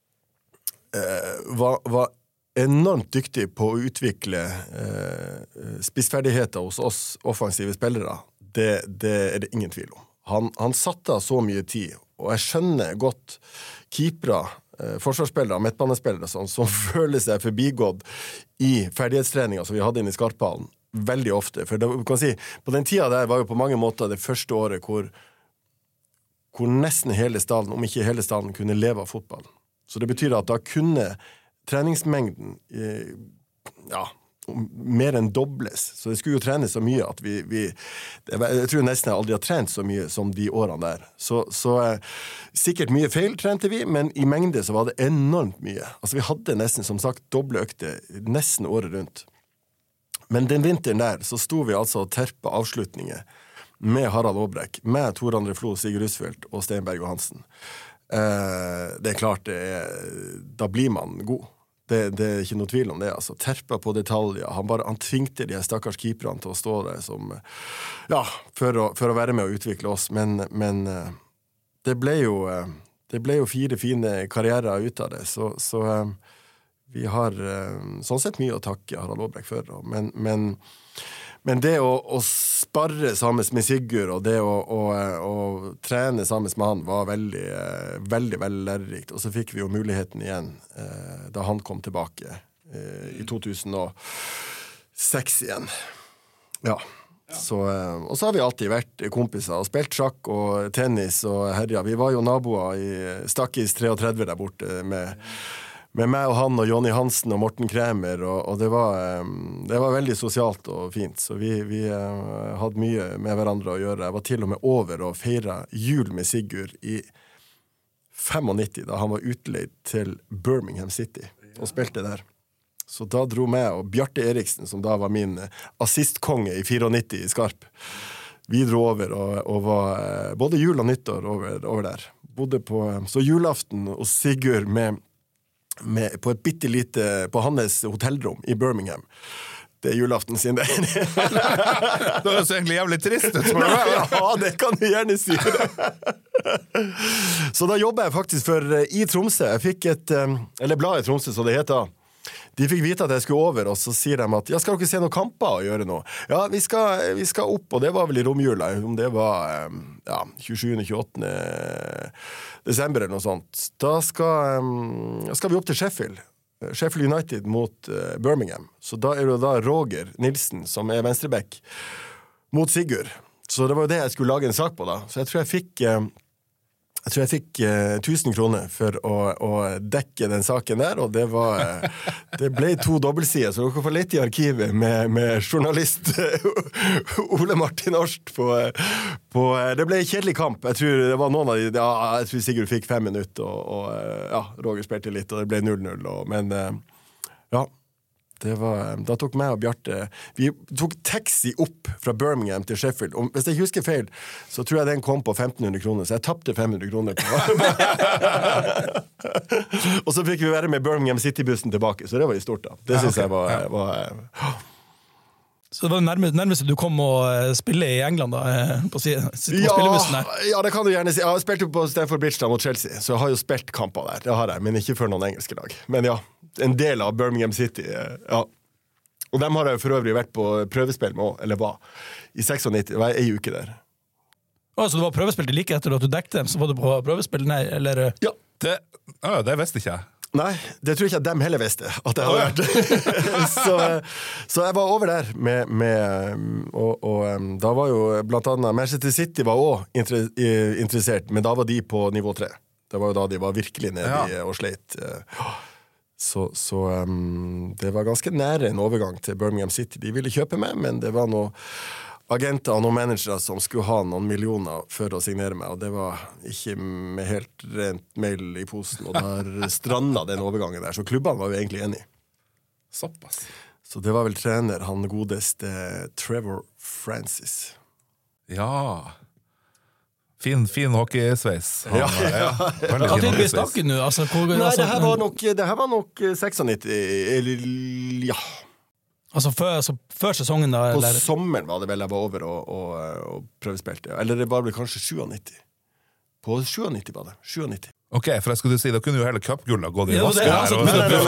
uh, var, var enormt dyktig på å utvikle eh, spissferdigheter hos oss offensive spillere, det, det er det ingen tvil om. Han, han satte av så mye tid, og jeg skjønner godt keepere, eh, forsvarsspillere, midtbanespillere, sånn, som føler seg forbigått i ferdighetstreninger som vi hadde inne i Skarphallen, veldig ofte. For det, kan si, på den tida der var jo på mange måter det første året hvor, hvor nesten hele stallen, om ikke hele stallen, kunne leve av fotball. Så det betyr at da kunne treningsmengden eh, ja, mer enn dobles. Så det skulle jo trenes så mye at vi, vi jeg tror nesten jeg aldri har trent så mye som de årene der. Så, så eh, sikkert mye feil trente vi, men i mengde så var det enormt mye. Altså vi hadde nesten som sagt doble økter nesten året rundt. Men den vinteren der så sto vi altså og terpa avslutninger med Harald Aabrekk, med Tor André Flo, Sigurd Ursfeldt og Stenberg Johansen. Eh, det er klart, det er, da blir man god. Det, det er ikke noe tvil om det, altså. Terpa på detaljer. Han, bare, han tvingte de stakkars keeperne til å stå der som, ja, for å, for å være med å utvikle oss. Men, men det ble jo det ble jo fire fine karrierer ut av det. Så, så vi har sånn sett mye å takke Harald Aabrekk for. Men, men, men det å, å sparre sammen med Sigurd og det å, å, å trene sammen med han var veldig, veldig, veldig lærerikt. Og så fikk vi jo muligheten igjen eh, da han kom tilbake eh, i to tusen og seks igjen. Ja. Så, og så har vi alltid vært kompiser og spilt sjakk og tennis og herja. Vi var jo naboer i Stakkis treogtredve der borte med, med meg og han og Jonny Hansen og Morten Kremer, og, og det, var, det var veldig sosialt og fint. Så vi, vi hadde mye med hverandre å gjøre. Jeg var til og med over og feiret jul med Sigurd i nittifem, da han var utleid til Birmingham City og spilte der. Så da dro meg og Bjarte Eriksen, som da var min assistkonge i nittifire i Skarp. Vi dro over og, og var både jul og nyttår over, over der. Bodde på, så julaften hos Sigurd med, med, på et bittelite, på hans hotellrom i Birmingham. Det er julaften sin der. Det høres egentlig jævlig trist ut, spør du meg. Ja, det kan du gjerne si. Så da jobbet jeg faktisk for i Tromsø. Jeg fikk et, eller blad i Tromsø, så det heter. De fikk vite at jeg skulle over, og så sier de at ja, skal dere se noen kamper og gjøre noe? Ja, vi skal, vi skal opp, og det var vel i romjula, om det var ja, tjuesjuende til tjueåttende desember eller noe sånt. Da skal, skal vi opp til Sheffield. Sheffield United mot Birmingham. Så da er det da Roger Nilsen, som er venstreback, mot Sigurd. Så det var jo det jeg skulle lage en sak på da. Så jeg tror jeg fikk... Jeg tror jeg fikk eh, tusen kroner for å, å dekke den saken der, og det var, eh, det ble to dobbeltsider, så dere får lete i arkivet med, med journalist Ole Martin Årst på, på, det ble en kjedelig kamp. Jeg tror det var noen av de, ja, jeg tror Sigurd fikk fem minutter, og, og ja, Roger spilte litt, og det ble null null, og, men eh, ja, det var, da tok meg og Bjarte, vi tok taxi opp fra Birmingham til Sheffield, og hvis jeg ikke husker feil, så tror jeg den kom på femten hundre kroner, så jeg tappte fem hundre kroner på. Og så fikk vi være med Birmingham City-bussen tilbake, så det var i stort da. Det synes jeg var... var Så det var nærmest, nærmest du kom å spille i England da, på, på ja, spillebussen der? Ja, det kan du gjerne si. Jeg har spilt jo på Stamford Bridge da, mot Chelsea, så jeg har jo spilt kamper der, det har jeg, men ikke for noen engelske lag. Men ja, en del av Birmingham City, ja. Og dem har jeg jo for øvrig vært på prøvespill med også, eller hva, i nittiseks, det var en uke der. Å, så du var prøvespill til like etter at du dekte dem, så var du på prøvespill, nei, eller? Ja. Det, å, det visste ikke jeg. Nei, det tror jeg ikke at dem heller visste at jeg har vært. så, så jeg var over der med, med og, og da var jo blant annet Manchester City var også interessert, men da var de på nivå tre. Det var jo da de var virkelig nede ja. og sleit. Så, så um, det var ganske nære en overgang til Birmingham City. De ville kjøpe meg, men det var noen agenter og noen managere som skulle ha noen millioner for å signere meg, og det var ikke med helt rent mail i posen, og der strandet den overgangen der, så klubbene var jo egentlig enige. Såpass. Så det var vel trener, han godeste Trevor Francis. Ja... Fin, fin hockeysveis. Ja, ja, ja. Hva tid vi snakker nå? Altså, hvor, Nei, altså, det her var nok, det her var nok nittiseks, eller, ja. Altså før, altså før sesongen da? På eller? sommeren var det vel jeg var over og, og, og prøvespilte. Eller det var vel kanskje nittisju. På nittisju var det. nittisju. Ok, for jeg skulle si, da kunne jo hele cupgullet gått i ja, vasken her.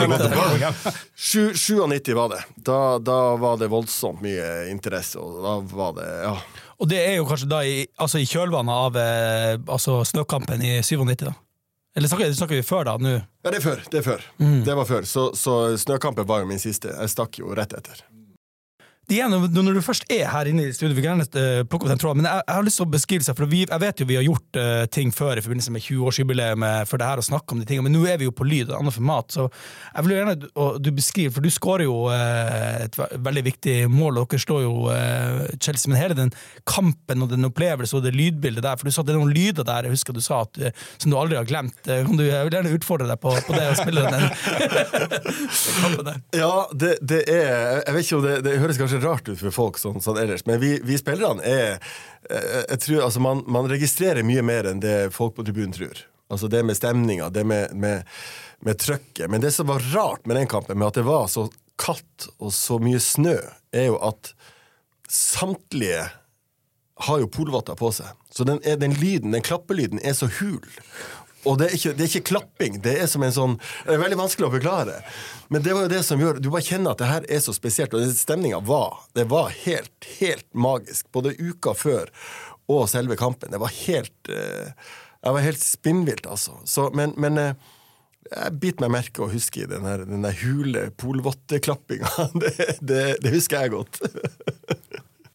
nittisju var det. Da, da var det voldsomt mye interesse, og da var det, ja. Og det er jo kanskje da i, altså i kjølvannet av eh, altså snøkampen i nittisju da? Eller snakker, snakker vi før da, nå? Ja, det er før, det er før. Mm. Det var før, så, så snøkampen var jo min siste. Jeg stakk jo rett etter. Igjen, når du først er her inne i studio, vi kan gjerne uh, plukke opp den tråden, men jeg, jeg har lyst til å beskrive seg, for vi, jeg vet jo vi har gjort uh, ting før i forbindelse med tjue-årsjubileum for det her, og snakke om de tingene, men nå er vi jo på lyd og annet format, så jeg vil gjerne at du beskriver, for du skårer jo uh, et veldig viktig mål, og dere slår jo uh, Chelsea, men hele den kampen og den opplevelse og det lydbildet der, for du sa at det er noen lyder der, jeg husker at du sa at, uh, som du aldri har glemt, uh, kan du, jeg vil gjerne utfordre deg på, på det og spille den, den kampen der. Ja, det, det er, jeg vet ikke om det, det høres kanskje rart ut for folk sånn, sånn ellers, men vi, vi spillerne er jeg tror, altså man, man registrerer mye mer enn det folk på tribunen tror. Altså det med stemninga, det med, med, med trøkket, men det som var rart med den kampen, med at det var så kaldt og så mye snø, er jo at samtlige har jo polvotter på seg, så den, er, den lyden, den klappelyden er så hul. Og det er, ikke, det er ikke klapping, det er som en sånn, det er veldig vanskelig å forklare. Men det var jo det som gjør, du bare kjenner at det her er så spesielt, og stemningen var, det var helt, helt magisk, både uka før og selve kampen. Det var helt, jeg var helt spinnvilt, altså. Så, men, men jeg bit meg merke og husker den her, den der hule polvotteklappinga. Det, det, det husker jeg godt.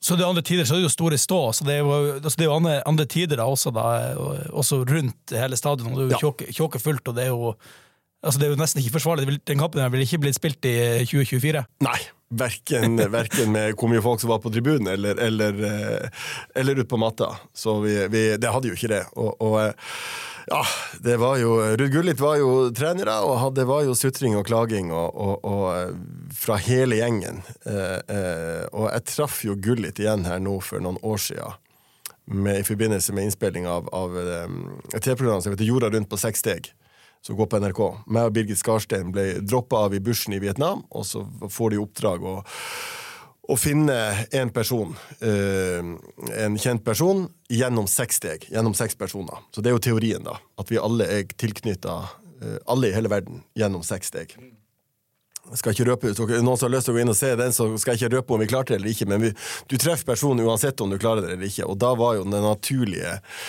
Så det er andre tider, så er det jo store stå, så det er jo, altså det er jo andre, andre tider da også, da, også rundt hele stadion, og det er jo tjåke, tjåke fullt, og det er jo, altså det er jo nesten ikke forsvarlig, den kampen her vil ikke bli spilt i tjue tjuefire. Nei, hverken, hverken med hvor mye folk som var på tribunen, eller, eller, eller ut på matta, så vi, vi, det hadde jo ikke det, og, og ja, det var jo, Ruud Gullit var jo trenere, og det var jo sutring og klaging og, og, og fra hele gjengen. Eh, eh, og jeg traff jo Gullit igjen her nå for noen år siden, med, i forbindelse med innspilling av, av um, et T-program som heter Jorda rundt på seks steg, som går på N R K. Meg og Birgit Skarstein ble droppet av i bushen i Vietnam, og så får de oppdrag å å finne en person, uh, en kjent person, gjennom seks steg, gjennom seks personer. Så det er jo teorien da, at vi alle er tilknyttet, uh, alle i hele verden, gjennom seks steg. Jeg skal ikke røpe, så noen som har lyst til å gå inn og se den, så skal jeg ikke røpe om vi klarte det eller ikke, men vi, du treffer personen uansett om du klarer det eller ikke, og da var jo den naturlige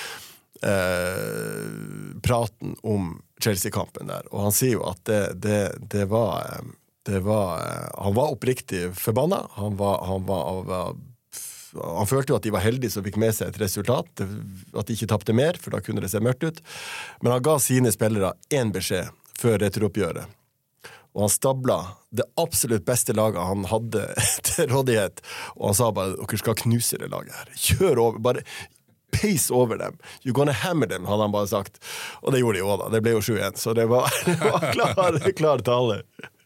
uh, praten om Chelsea-kampen der, og han sier jo at det, det, det var... Um, Det var, han var oppriktig forbanna. Han, var, han, var, han, var, han følte jo at de var heldige som fikk med seg et resultat, at de ikke tappte mer, for da kunne det se mørkt ut. Men han ga sine spillere en beskjed før returoppgjøret. Og han stabla det absolutt beste laget han hadde til rådighet. Og han sa bare, dere skal knuse det laget her. Kjør over, bare pace over dem. You're gonna hammer them, hadde han bare sagt. Og det gjorde de jo da. Det ble jo sju igjen. Så det var, det var klar, klar tale.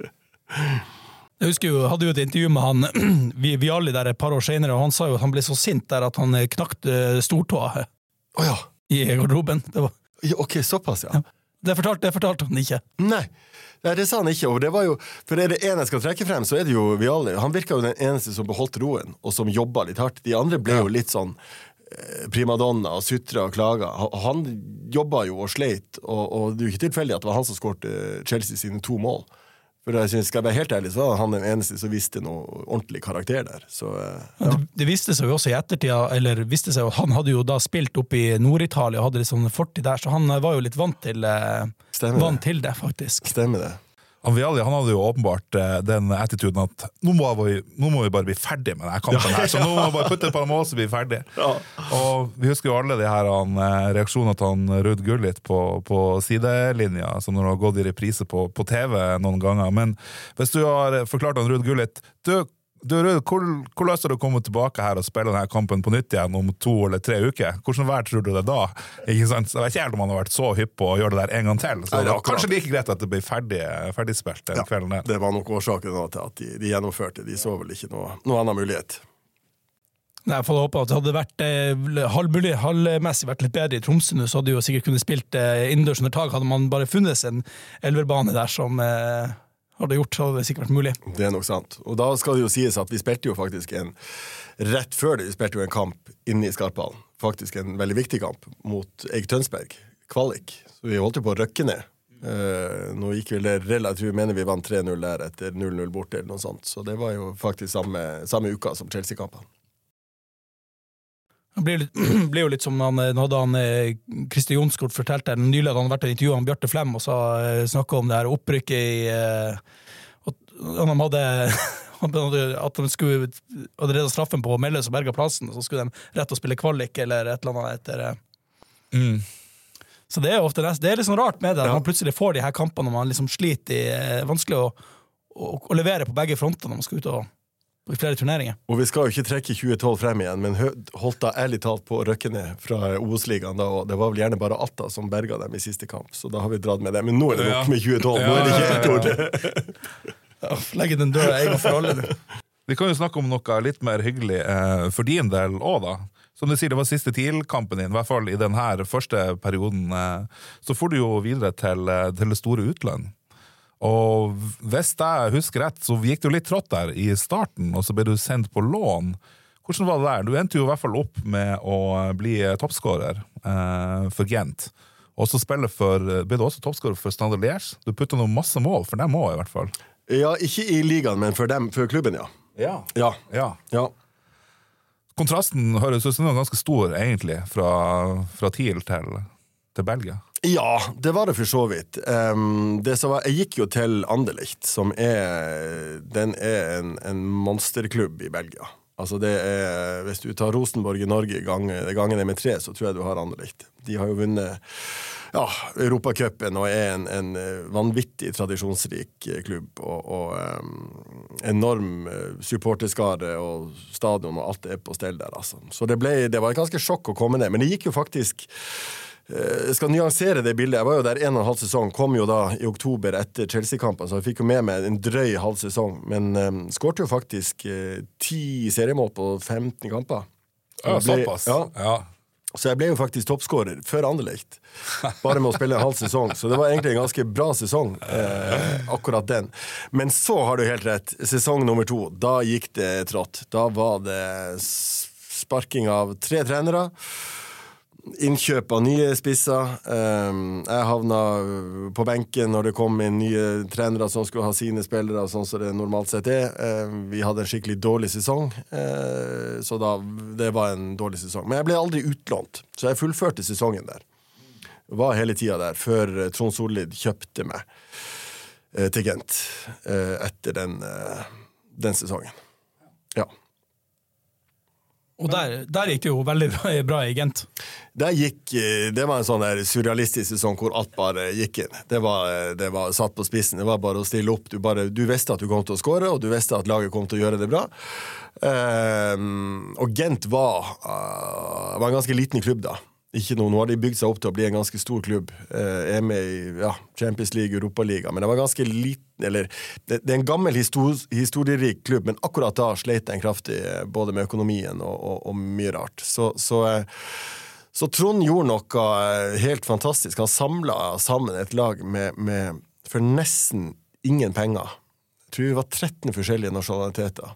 Jeg husker jo, hadde jo et intervju med han vi, vi alle der et par år senere, og han sa jo at han ble så sint der at han knakte stortåa oh, ja. i garderoben. Det var... ja, ok, såpass, ja. ja. Det, fortalte, det fortalte han ikke. Nei, Nei, det sa han ikke, og det var jo, for det er det ene jeg skal trekke frem, så er det jo vi alle, han virket jo den eneste som beholdt roen, og som jobbet litt hardt. De andre ble jo litt sånn primadonna og sutra og klaga. Han jobbet jo og sleit, og, og det er jo ikke tilfeldig at det var han som skårte Chelsea sine to mål. For jeg synes, skal jeg være helt ærlig, så var han den eneste som visste noe ordentlig karakter der. Så, ja. Ja, det, det visste seg jo også i ettertida, eller visste seg jo, han hadde jo da spilt opp i Nord-Italia og hadde litt sånn fortid der, så han var jo litt vant til, vant til det, faktisk. Stemmer det. Vialli, han hadde jo åpenbart eh, den attituden at nå må, vi, nå må vi bare bli ferdig med denne kampen her, så nå må vi bare putte et par mål så bli ferdig. Ja. Og vi husker jo alle de her han, reaksjonen at han Ruud Gullit på, på sidelinja, som når han har gått i reprise på, på T V noen ganger. Men hvis du har forklart han Ruud Gullit, du Du, Ruud, hvor, hvor løser du å komme tilbake her og spille denne kampen på nytt igjen om to eller tre uker? Hvordan vær tror du det da? Ikke sant? Så jeg vet ikke helt om han har vært så hypp på å gjøre det der en gang til. Så Nei, det var kanskje like greit at det ble ferdig, ferdigspilt den ja, kvelden der. Det var nok årsaken til at de, de gjennomførte. De så vel ikke noe, noe annen mulighet. Nei, jeg får håpe at det hadde vært eh, halvmulig, halvmessig vært litt bedre i Tromsø nå, så hadde jo sikkert kunnet spilt eh, innendørs under tak, hadde man bare funnet en elverbane der som... Eh, hadde gjort, så hadde det sikkert vært mulig. Det er nok sant. Og da skal det jo sies at vi spilte jo faktisk en, rett før det, vi spilte jo en kamp inne i Skarphallen. Faktisk en veldig viktig kamp mot Eik Tønsberg, kvalik. Så vi holdt jo på å røkke ned. Uh, nå gikk vi der, jeg tror vi mener vi vant tre null der etter null null borte eller noe sånt. Så det var jo faktisk samme, samme uka som Chelsea-kampen. Det ble, ble jo litt som han, hadde han Christer Jonskort fortalt der, nylig hadde han vært og intervjuet han Bjarte Flem og så snakket om det her opprykket i at de hadde at de skulle hadde reddet straffen på Melle og berga plassen, og så skulle de rett og spille kvalik eller et eller annet etter mm. Så det er ofte det er litt sånn rart med det, at man plutselig får de her kampene når man liksom sliter i, vanskelig å, å, å levere på begge fronter når man skal ut og i flere turneringer. Og vi skal jo ikke trekke tjue tolv frem igjen, men holdt da ærlig talt på å røkke ned fra O S-ligaen da, og det var vel gjerne bare Alta som berga dem i siste kamp, så da har vi dratt med det. Men nå er det nok med tjue tolv, nå er det ikke helt ord. Ja, legge den døra en gang for alle. Vi kan jo snakke om noe litt mer hyggelig eh, for din del også da. Som du sier, det var siste TIL-kampen din, i hvert fall i denne første perioden, eh, så får du jo videre til, til det store utland. Og hvis jeg husker rett, så gikk det jo litt trått der i starten, og så ble du sendt på lån. Hvordan var det der? Du endte jo i hvert fall opp med å bli toppskårer eh, for Gent. Og så spille for, ble du også toppskårer for Standard Liège. Du puttet noen masse mål, for dem også i hvert fall. Ja, ikke i ligaen, men for dem, for klubben, ja. Ja. Ja. Ja. Ja. Kontrasten høres ut som noe ganske stor, egentlig, fra, fra TIL til, til Belgia. Ja, det var det for så vidt. Um, det som var, jeg gikk jo til Anderlecht, som er, den er en, en monsterklubb i Belgia. Altså det er, hvis du tar Rosenborg i Norge gangen gange med tre, så tror jeg du har Anderlecht. De har jo vunnet ja, Europacupen og er en, en vanvittig tradisjonsrik klubb, og, og um, enorm supporterskare og stadion og alt er på stell der, altså. Så det, ble, det var et ganske sjokk å komme ned, men det gikk jo faktisk, jeg skal nyansere det bildet, jeg var jo der en og en halv sesong, kom jo da i oktober etter Chelsea-kampen, så jeg fikk jo med meg en drøy halv sesong, men um, skårte jo faktisk uh, ti seriemål på femten kamper. Ja, ble, såpass. Ja. Ja. Så jeg ble jo faktisk toppskårer før Anderlecht, bare med å spille en halv sesong. Så det var egentlig en ganske bra sesong, eh, akkurat den. Men så har du helt rett, sesong nummer to, da gikk det trått. Da var det sparking av tre trenere, innkjøp av nye spisser. Jeg havna på benken når det kom inn nye trenere som skulle ha sine spillere, sånn som det normalt sett er. Vi hadde en skikkelig dårlig sesong, så da, det var en dårlig sesong. Men jeg ble aldri utlånt, så jeg fullførte sesongen der. Jeg var hele tiden der, før Trond Solid kjøpte meg til Gent etter den, den sesongen. Ja. Og der, der gikk det jo veldig bra, bra i Gent. Der gikk, det var en sånn der surrealistisk sesong hvor alt bare gikk inn. Det var, det var satt på spissen, det var bare å stille opp. Du, bare, du visste at du kom til å skåre, og du visste at laget kom til å gjøre det bra. Um, og Gent var, uh, var en ganske liten klubb da. Ikke noe, nå har de bygd seg opp til å bli en ganske stor klubb. Eh, er med i ja, Champions League, Europaliga, men det var ganske liten, eller det, det er en gammel histor historierik klubb, men akkurat da sleit den kraftig både med økonomien og, og, og mye rart. Så, så, så Trond gjorde noe helt fantastisk. Han samlet sammen et lag med, med for nesten ingen penger. Jeg tror det var tretten forskjellige nasjonaliteter,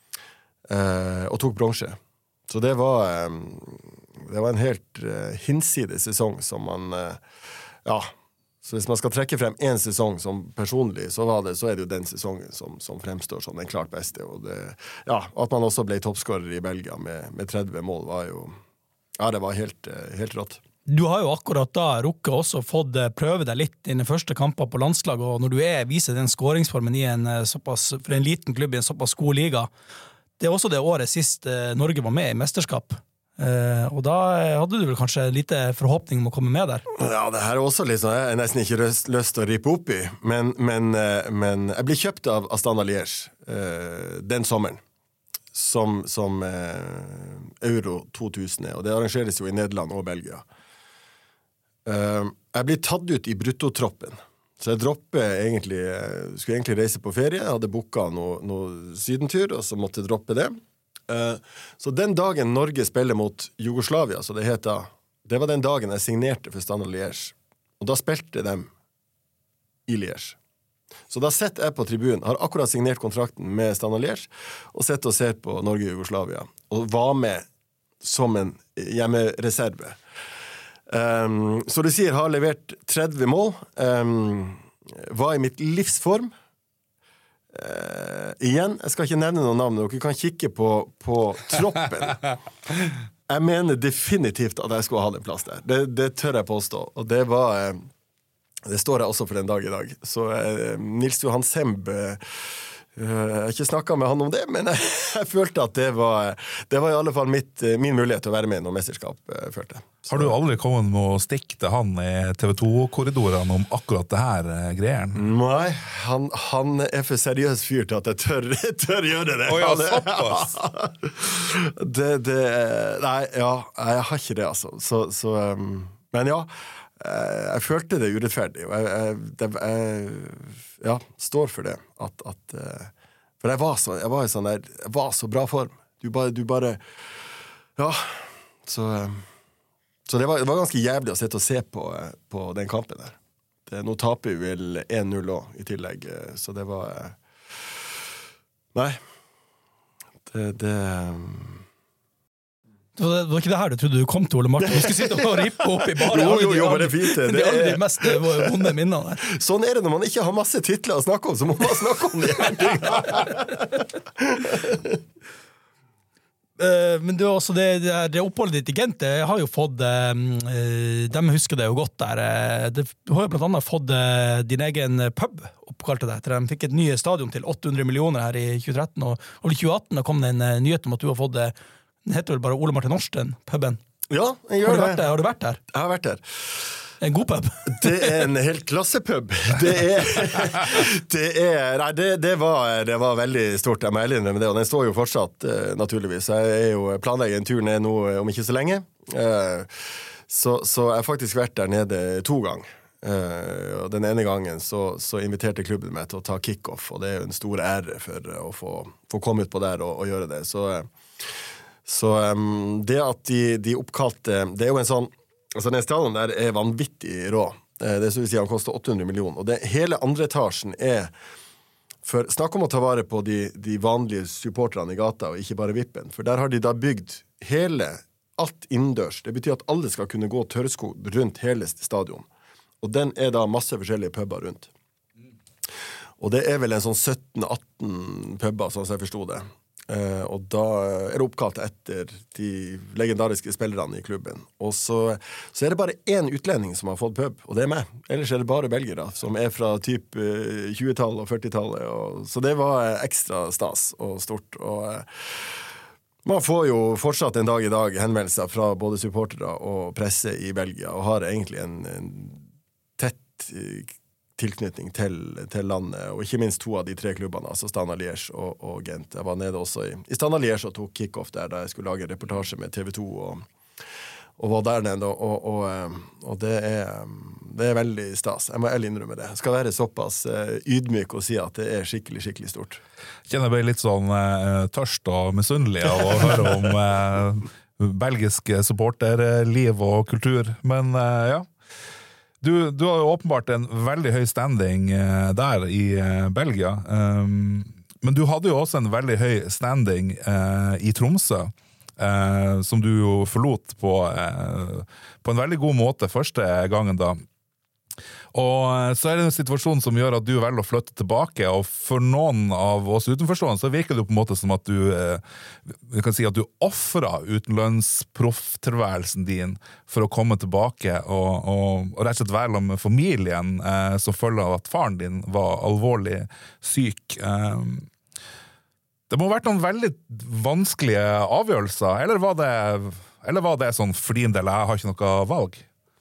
eh, og tok bronse. Så det var... Eh, Det var en helt uh, hinsidig sesong som man, uh, ja, så hvis man skal trekke frem en sesong som personlig, så, var det, så er det jo den sesongen som, som fremstår som den klart beste. Og det, ja, at man også ble toppskårer i Belgia med, med tretti mål var jo, ja, det var helt, uh, helt rått. Du har jo akkurat da rukket også fått prøve deg litt i dine første kamper på landslag, og når du er, viser den skåringsformen i en såpass, for en liten klubb i en såpass god liga, det er også det året sist uh, Norge var med i mesterskap. Uh, og da hadde du vel kanskje lite forhåpning om å komme med der? Ja, det her er også litt sånn, jeg har nesten ikke lyst, lyst til å rippe opp i, men, men, uh, men jeg ble kjøpt av Astana Liège uh, den sommeren, som, som uh, Euro to tusen er, og det arrangeres jo i Nederland og Belgia. Uh, jeg ble tatt ut i bruttotroppen, så jeg droppet egentlig, uh, skulle egentlig reise på ferie, jeg hadde booket noe, noe sydentur, og så måtte jeg droppe det. Uh, så den dagen Norge spiller mot Jugoslavia, så det heter, det var den dagen jeg signerte for Astana Liège. Og da spilte de i Liège. Så da sitter jeg på tribunen, har akkurat signert kontrakten med Astana Liège, og sitter og ser på Norge og Jugoslavia, og var med som en hjemmereserve. Um, så du sier, har levert tretti mål, um, var i mitt livsform. Uh, igjen, jeg skal ikke nevne noen navn, dere kan kikke på, på troppen. Jeg mener definitivt at jeg skulle ha den plass der. Det, det tør jeg påstå. Og det var, det står jeg også for den dag i dag. Så uh, Nils Johan Semb, uh, jeg har ikke snakket med han om det, men jeg, jeg følte at det var, det var i alle fall mitt, min mulighet til å være med i noe mesterskap, jeg følte. Så. Har du aldri kommet med å stikke til han i T V to-korridorene om akkurat det her greien? Nei, han, han er for seriøs fyr til at jeg tør, jeg tør gjøre det. Å ja, såpass! det, det, nei, ja, jeg har ikke det, altså. Så, så, um, men ja, jeg følte det urettferdig, og jeg, jeg, det, jeg ja, står for det. At, at, for jeg var, så, jeg, var sånn der, jeg var så bra form. Du bare, du bare ja, så, så det, var, det var ganske jævlig å sitte og se på, på den kampen der. Det, nå taper vi vel en null også i tillegg, så det var nei, det, det Det var, det var ikke det her du trodde du kom til, Ole Martin. Du skulle sitte og rippe opp i bare jo, jo, jo, men det er fint. Det, det er alle de mest vonde minnene der. Sånn er det når man ikke har masse titler å snakke om, så må man snakke om det her. Uh, men det, er også det, det, det oppholdet ditt i Gent, jeg har jo fått uh, de husker det jo godt der uh, det, du har jo blant annet fått uh, din egen pub oppkalt det etter de fikk et nye stadion til åtte hundre millioner her i tjue tretten og, og i tjue atten da kom det en uh, nyhet om at du har fått det uh, den heter vel bare Ole Martin Norsten, puben. Ja, jeg gjør har du det. Vært der? Har du vært der? Jeg har vært der. En god pub. Det er en helt klassepub. Det er, det er nei, det, det, var, det var veldig stort, jeg må ærlig innrømme det, og den står jo fortsatt, uh, naturligvis. Jeg er jo planlegger en tur ned nå om ikke så lenge, uh, så, så jeg har faktisk vært der nede to ganger. Uh, og den ene gangen så, så inviterte klubben meg til å ta kick-off, og det er jo en stor ære for å få, få komme ut på der og, og gjøre det. Så, uh, så um, det at de, de oppkalte, det er jo en sånn altså den stadion der er vanvittig rå. Det så vil si han koster åtte hundre millioner. Og det, hele andre etasjen er, for snakk om å ta vare på de, de vanlige supporterne i gata, og ikke bare vippen, for der har de da bygd hele, alt innendørs. Det betyr at alle skal kunne gå tørrskodd rundt hele stadion. Og den er da masse forskjellige pubber rundt. Og det er vel en sånn sytten atten pubber, sånn som jeg forstod det. Uh, og da er det oppkalt etter de legendariske spillerne i klubben. Og så, så er det bare én utlending som har fått pub, og det er meg. Ellers er det bare belgere som er fra typ uh, tjue-tallet og førti-tallet. Og, så det var ekstra stas og stort. Og uh, man får jo fortsatt en dag i dag henvendelser fra både supportere og presse i Belgia, og har egentlig en, en tett uh, tilknytning til, til landet, og ikke minst to av de tre klubbene, altså Stana Liège og, og Gent. Jeg var nede også i, i Stana Liège og tok kick-off der, da jeg skulle lage reportasje med T V to, og, og var der nede, og, og, og det, er, det er veldig stas. Jeg må ærlig innrømme det. Jeg skal være såpass ydmyk og si at det er skikkelig, skikkelig stort. Kjenner jeg meg litt sånn uh, tørst og misunnelig av å høre om uh, belgisk supporterliv og kultur, men uh, ja. Du, du har jo åpenbart en veldig høy standing uh, der i uh, Belgia, um, men du hadde jo også en veldig høy standing uh, i Tromsø, uh, som du jo forlot på, uh, på en veldig god måte første gangen da. Og så er det en situasjon som gjør at du velger å flytte tilbake, og for noen av oss utenforstående så virker det på en måte som at du, vi kan si at du offret utenlandsprofftilværelsen din for å komme tilbake og, og, og rett og slett være sammen med familien eh, som følge av at faren din var alvorlig syk. Eh, det må ha vært noen veldig vanskelige avgjørelser, eller var det, eller var det sånn for din del, jeg har ikke noe valg?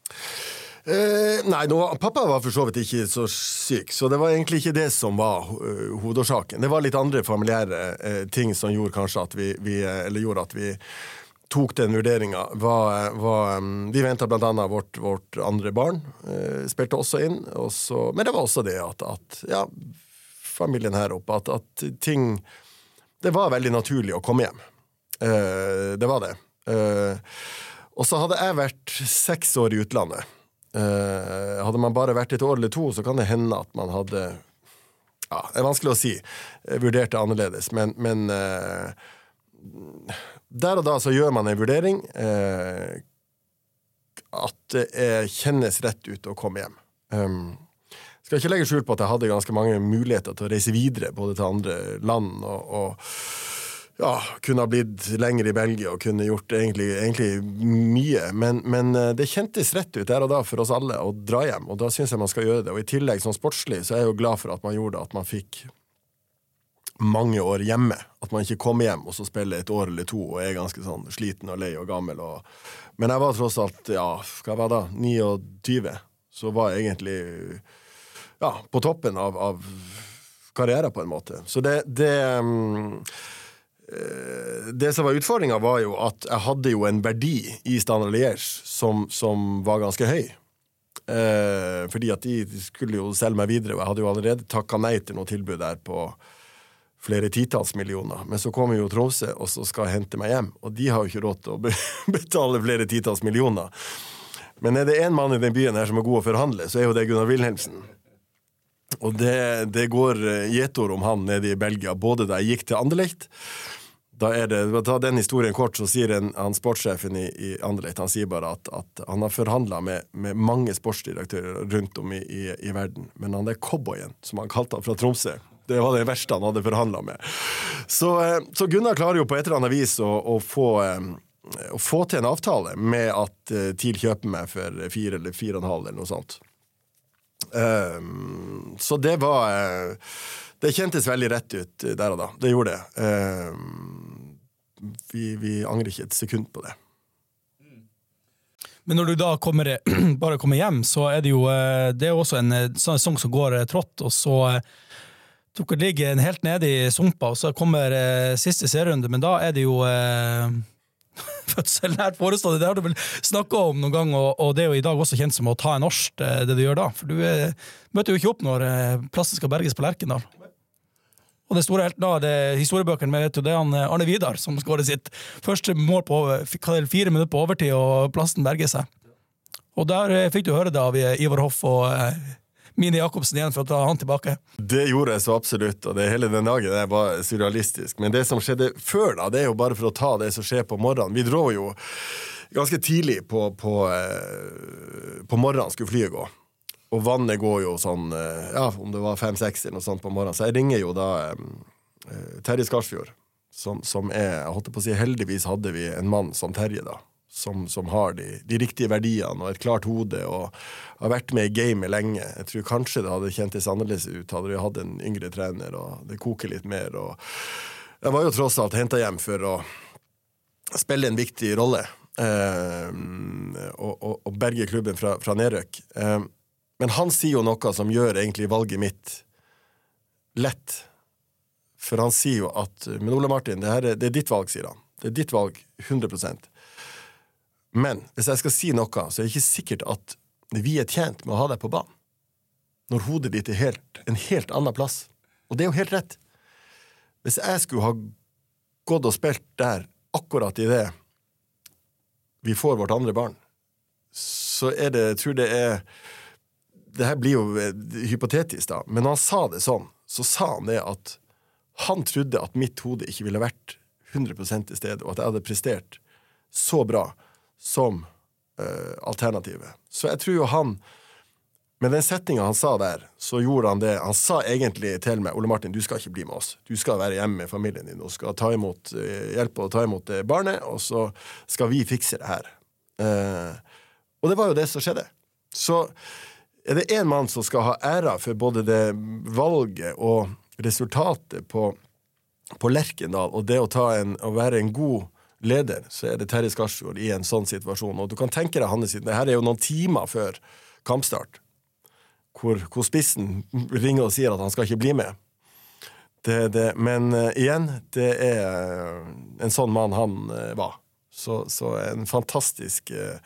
Eh, nei, nå, pappa var for så vidt ikke så syk, så det var egentlig ikke det som var uh, hovedårsaken. Det var litt andre familiære uh, ting som gjorde kanskje at vi, vi eller gjorde at vi tok den vurderingen. Var, var, um, vi ventet blant annet vårt, vårt andre barn, uh, spilte også inn, og så, men det var også det at, at ja, familien her oppe, at, at ting, det var veldig naturlig å komme hjem. Uh, det var det. Uh, og så hadde jeg vært seks år i utlandet. Uh, hadde man bare vært et år eller to, så kan det hende at man hadde, ja, det er vanskelig å si, vurdert det annerledes, men, men uh, der og da så gjør man en vurdering uh, at det er, kjennes rett ut å komme hjem. Um, skal ikke legge skjul på at jeg hadde ganske mange muligheter til å reise videre, både til andre land og, og ja, kunne ha blitt lenger i Belgia og kunne gjort egentlig, egentlig mye, men, men det kjentes rett ut der og da for oss alle å dra hjem, og da synes jeg man skal gjøre det. Og i tillegg som sportslig så er jeg jo glad for at man gjorde det, at man fikk mange år hjemme, at man ikke kom hjem og så spiller et år eller to og er ganske sånn sliten og lei og gammel. Og... Men jeg var tross alt, ja, hva var det da, niogtyve, så var jeg egentlig ja, på toppen av, av karriere på en måte. Så det... det um... Det som var utfordringen var jo at jeg hadde jo en verdi i Stana Liège som, som var ganske høy. Eh, fordi at de skulle jo selge meg videre, og jeg hadde jo allerede takket nei til noe tilbud der på flere titals millioner. Men så kommer jo Tromsø, og så skal hente meg hjem, og de har jo ikke råd til å betale flere titals millioner. Men er det en mann i den byen her som er god å forhandle, så er jo det Gunnar Wilhelmsen. Og det, det går gjetord om han nede i Belgia, både da jeg gikk til Anderlecht. Da er det, ta den historien kort, så sier en, han sportssjefen i, i Anderlecht, han sier bare at, at han har forhandlet med, med mange sportsdirektører rundt om i, i, i verden, men han er cowboyen, som han kalte han fra Tromsø. Det var det verste han hadde forhandlet med. Så, så Gunnar klarer jo på et eller annet vis å, å, få, å få til en avtale med at TIL kjøper meg for fire eller fire og en halv eller noe sånt. Um, så det var det kjentes veldig rett ut der og da. Det gjorde det. Um, vi, vi angrer ikke et sekund på det. Men når du da kommer, bare kommer hjem, så er det jo det er også en sånn sesong som går trått, og så tok det ligge en helt nede i sumpa, og så kommer siste serierunde, men da er det jo fødsel nært forestående. Det har du vel snakket om noen gang, og, og det er jo i dag også kjent som å ta en norsk, det du gjør da, for du møter jo ikke opp når plassen skal berges på Lerkendal. Og det store helten da, det historiebøkene med, vet du, det er han Arne Vidar som skåret sitt første mål på fire minutter på overtid, og plassen berger seg. Og der fikk du høre det av Ivar Hoff og Mini Jakobsen igjen for å ta han tilbake. Det gjorde jeg så absolutt, og det hele den dagen det var surrealistisk. Men det som skjedde før da, det er jo bare for å ta det som skjer på morgenen. Vi dro jo ganske tidlig på, på, på morgenen skulle flyet gå. Og vannet går jo sånn, ja, om det var fem-seks eller noe sånt på morgenen. Så jeg ringer jo da eh, Terje Skarsfjord, som, som er, jeg holdt på å si, heldigvis hadde vi en mann som Terje da, som, som har de, de riktige verdiene og et klart hode, og har vært med i gamet lenge. Jeg tror kanskje det hadde kjentes annerledes ut, hadde vi hatt en yngre trener, og det koker litt mer. Og jeg var jo tross alt hentet hjem for å spille en viktig rolle, eh, og, og, og berge klubben fra, fra nedrykk. Eh, Men han sier jo noe som gjør egentlig valget mitt lett. For han sier jo at, men Ole Martin, det, her er, det er ditt valg, sier han. Det er ditt valg, hundre prosent. Men hvis jeg skal si noe, så er det ikke sikkert at vi er tjent med å ha deg på banen. Når hodet ditt er helt, en helt annen plass. Og det er jo helt rett. Hvis jeg skulle ha gått og spilt der, akkurat i det, vi får vårt andre barn, så er det, jeg tror det er, det her blir jo hypotetisk da, men når han sa det sånn, så sa han det at han trodde at mitt hode ikke ville vært hundre prosent til stede, og at jeg hadde prestert så bra som uh, alternativet. Så jeg tror jo han, med den setningen han sa der, så gjorde han det. Han sa egentlig til meg, Ole Martin, du skal ikke bli med oss. Du skal være hjemme med familien din, og skal ta imot, uh, hjelpe å ta imot uh, barnet, og så skal vi fikse det her. Uh, og det var jo det som skjedde. Så er det en mann som skal ha æra for både det valget og resultatet på, på Lerkendal, og det å, ta en, å være en god leder, så er det Terje Skarsfjord i en sånn situasjon. Og du kan tenke deg hans siden, det her er jo noen timer før kampstart, hvor, hvor spissen ringer og sier at han skal ikke bli med. Det, det, men uh, igjen, det er uh, en sånn mann han uh, var. Så, så en fantastisk... Uh,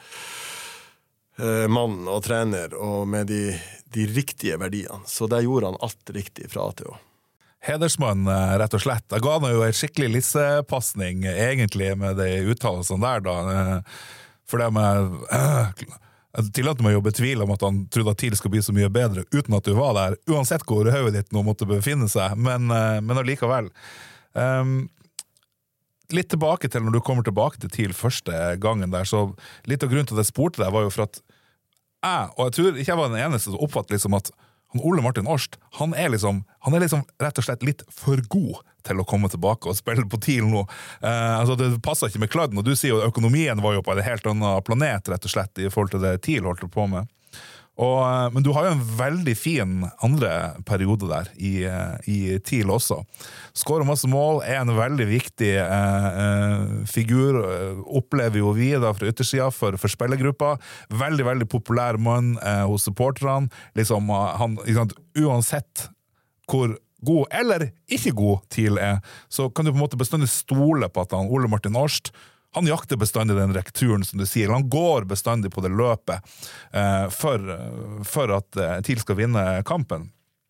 mann og trener, og med de, de riktige verdiene. Så der gjorde han alt riktig fra A til Å. Hedersmann, rett og slett. Jeg ga han jo en skikkelig lissepassning, egentlig, med de uttalelsene der, da. For det med... Jeg tillater meg å betvile om at han trodde at TIL skulle bli så mye bedre uten at du var der, uansett hvor hodet ditt nå måtte befinne seg, men, men allikevel. Um, litt tilbake til når du kommer tilbake til TIL første gangen der, så litt av grunnen til at jeg spurte deg var jo for at jeg, og jeg tror ikke jeg var den eneste som oppfattet liksom at han Ole Martin Årst, han er liksom, han er liksom rett og slett litt for god til å komme tilbake og spille på TIL nå. Eh, altså det passer ikke med kladden, og du sier jo at økonomien var jo på en helt annen planet, rett og slett, i forhold til det TIL holdt på med. Og, men du har jo en veldig fin andre periode der i, i TIL også. Skårer masse mål, er en veldig viktig eh, figur, opplever jo vi da fra yttersiden for, for spillergruppa. Veldig, veldig populær mann eh, hos supporterne. Liksom, han, liksom, uansett hvor god eller ikke god TIL er, så kan du på en måte bestandig stole på at han, Ole Martin Årst, han jakter bestandig den rekturen, som du sier. Han går bestandig på det løpet eh, for, for at eh, TIL skal vinne kampen.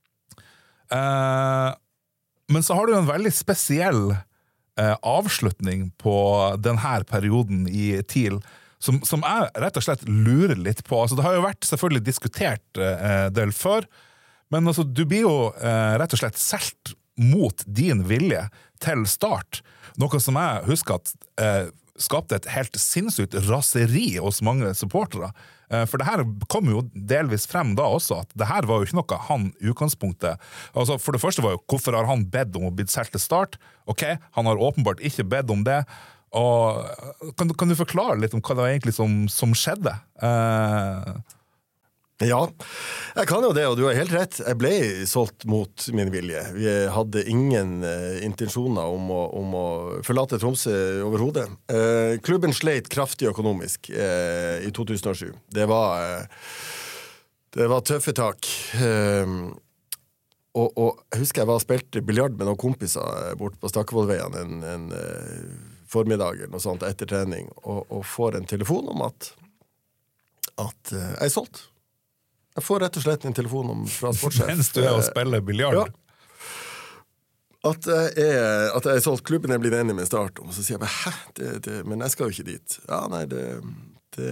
Eh, men så har du en veldig spesiell eh, avslutning på denne perioden i TIL, som, som jeg rett og slett lurer litt på. Altså, det har jo vært selvfølgelig diskutert eh, del før, men altså, du blir jo eh, rett og slett selt mot din vilje til Start, noe som jeg husker at eh, skapte et helt sinnssykt raseri hos mange supportere. Eh, for det her kom jo delvis frem da også, at det her var jo ikke noe han i utgangspunktet. Altså for det første var jo, hvorfor har han bedt om å bli solgt til Start? Ok, han har åpenbart ikke bedt om det. Og kan, kan du forklare litt om hva det var egentlig som, som skjedde? Eh, Ja, jeg kan jo det, og du har helt rett. Jeg ble solgt mot min vilje. Vi hadde ingen uh, intensjoner om å, om å forlate Tromsø overhodet. Uh, klubben sleit kraftig økonomisk uh, i to tusen og sju. Det var, uh, det var tøffe tak. Uh, og, og jeg husker jeg var og spilte biljard med noen kompiser bort på Stakkevollveien en, en uh, formiddag eller noe sånt etter trening, og, og får en telefon om at, at uh, jeg er solgt. Jeg får rett og slett en telefon om, fra sportssjef. Mens du er og spiller biljard? Ja. At jeg er, at jeg er solgt, klubben er blitt enig med Start om, så sier jeg bare, hæ, det, det, men jeg skal jo ikke dit. Ja, nei, det... det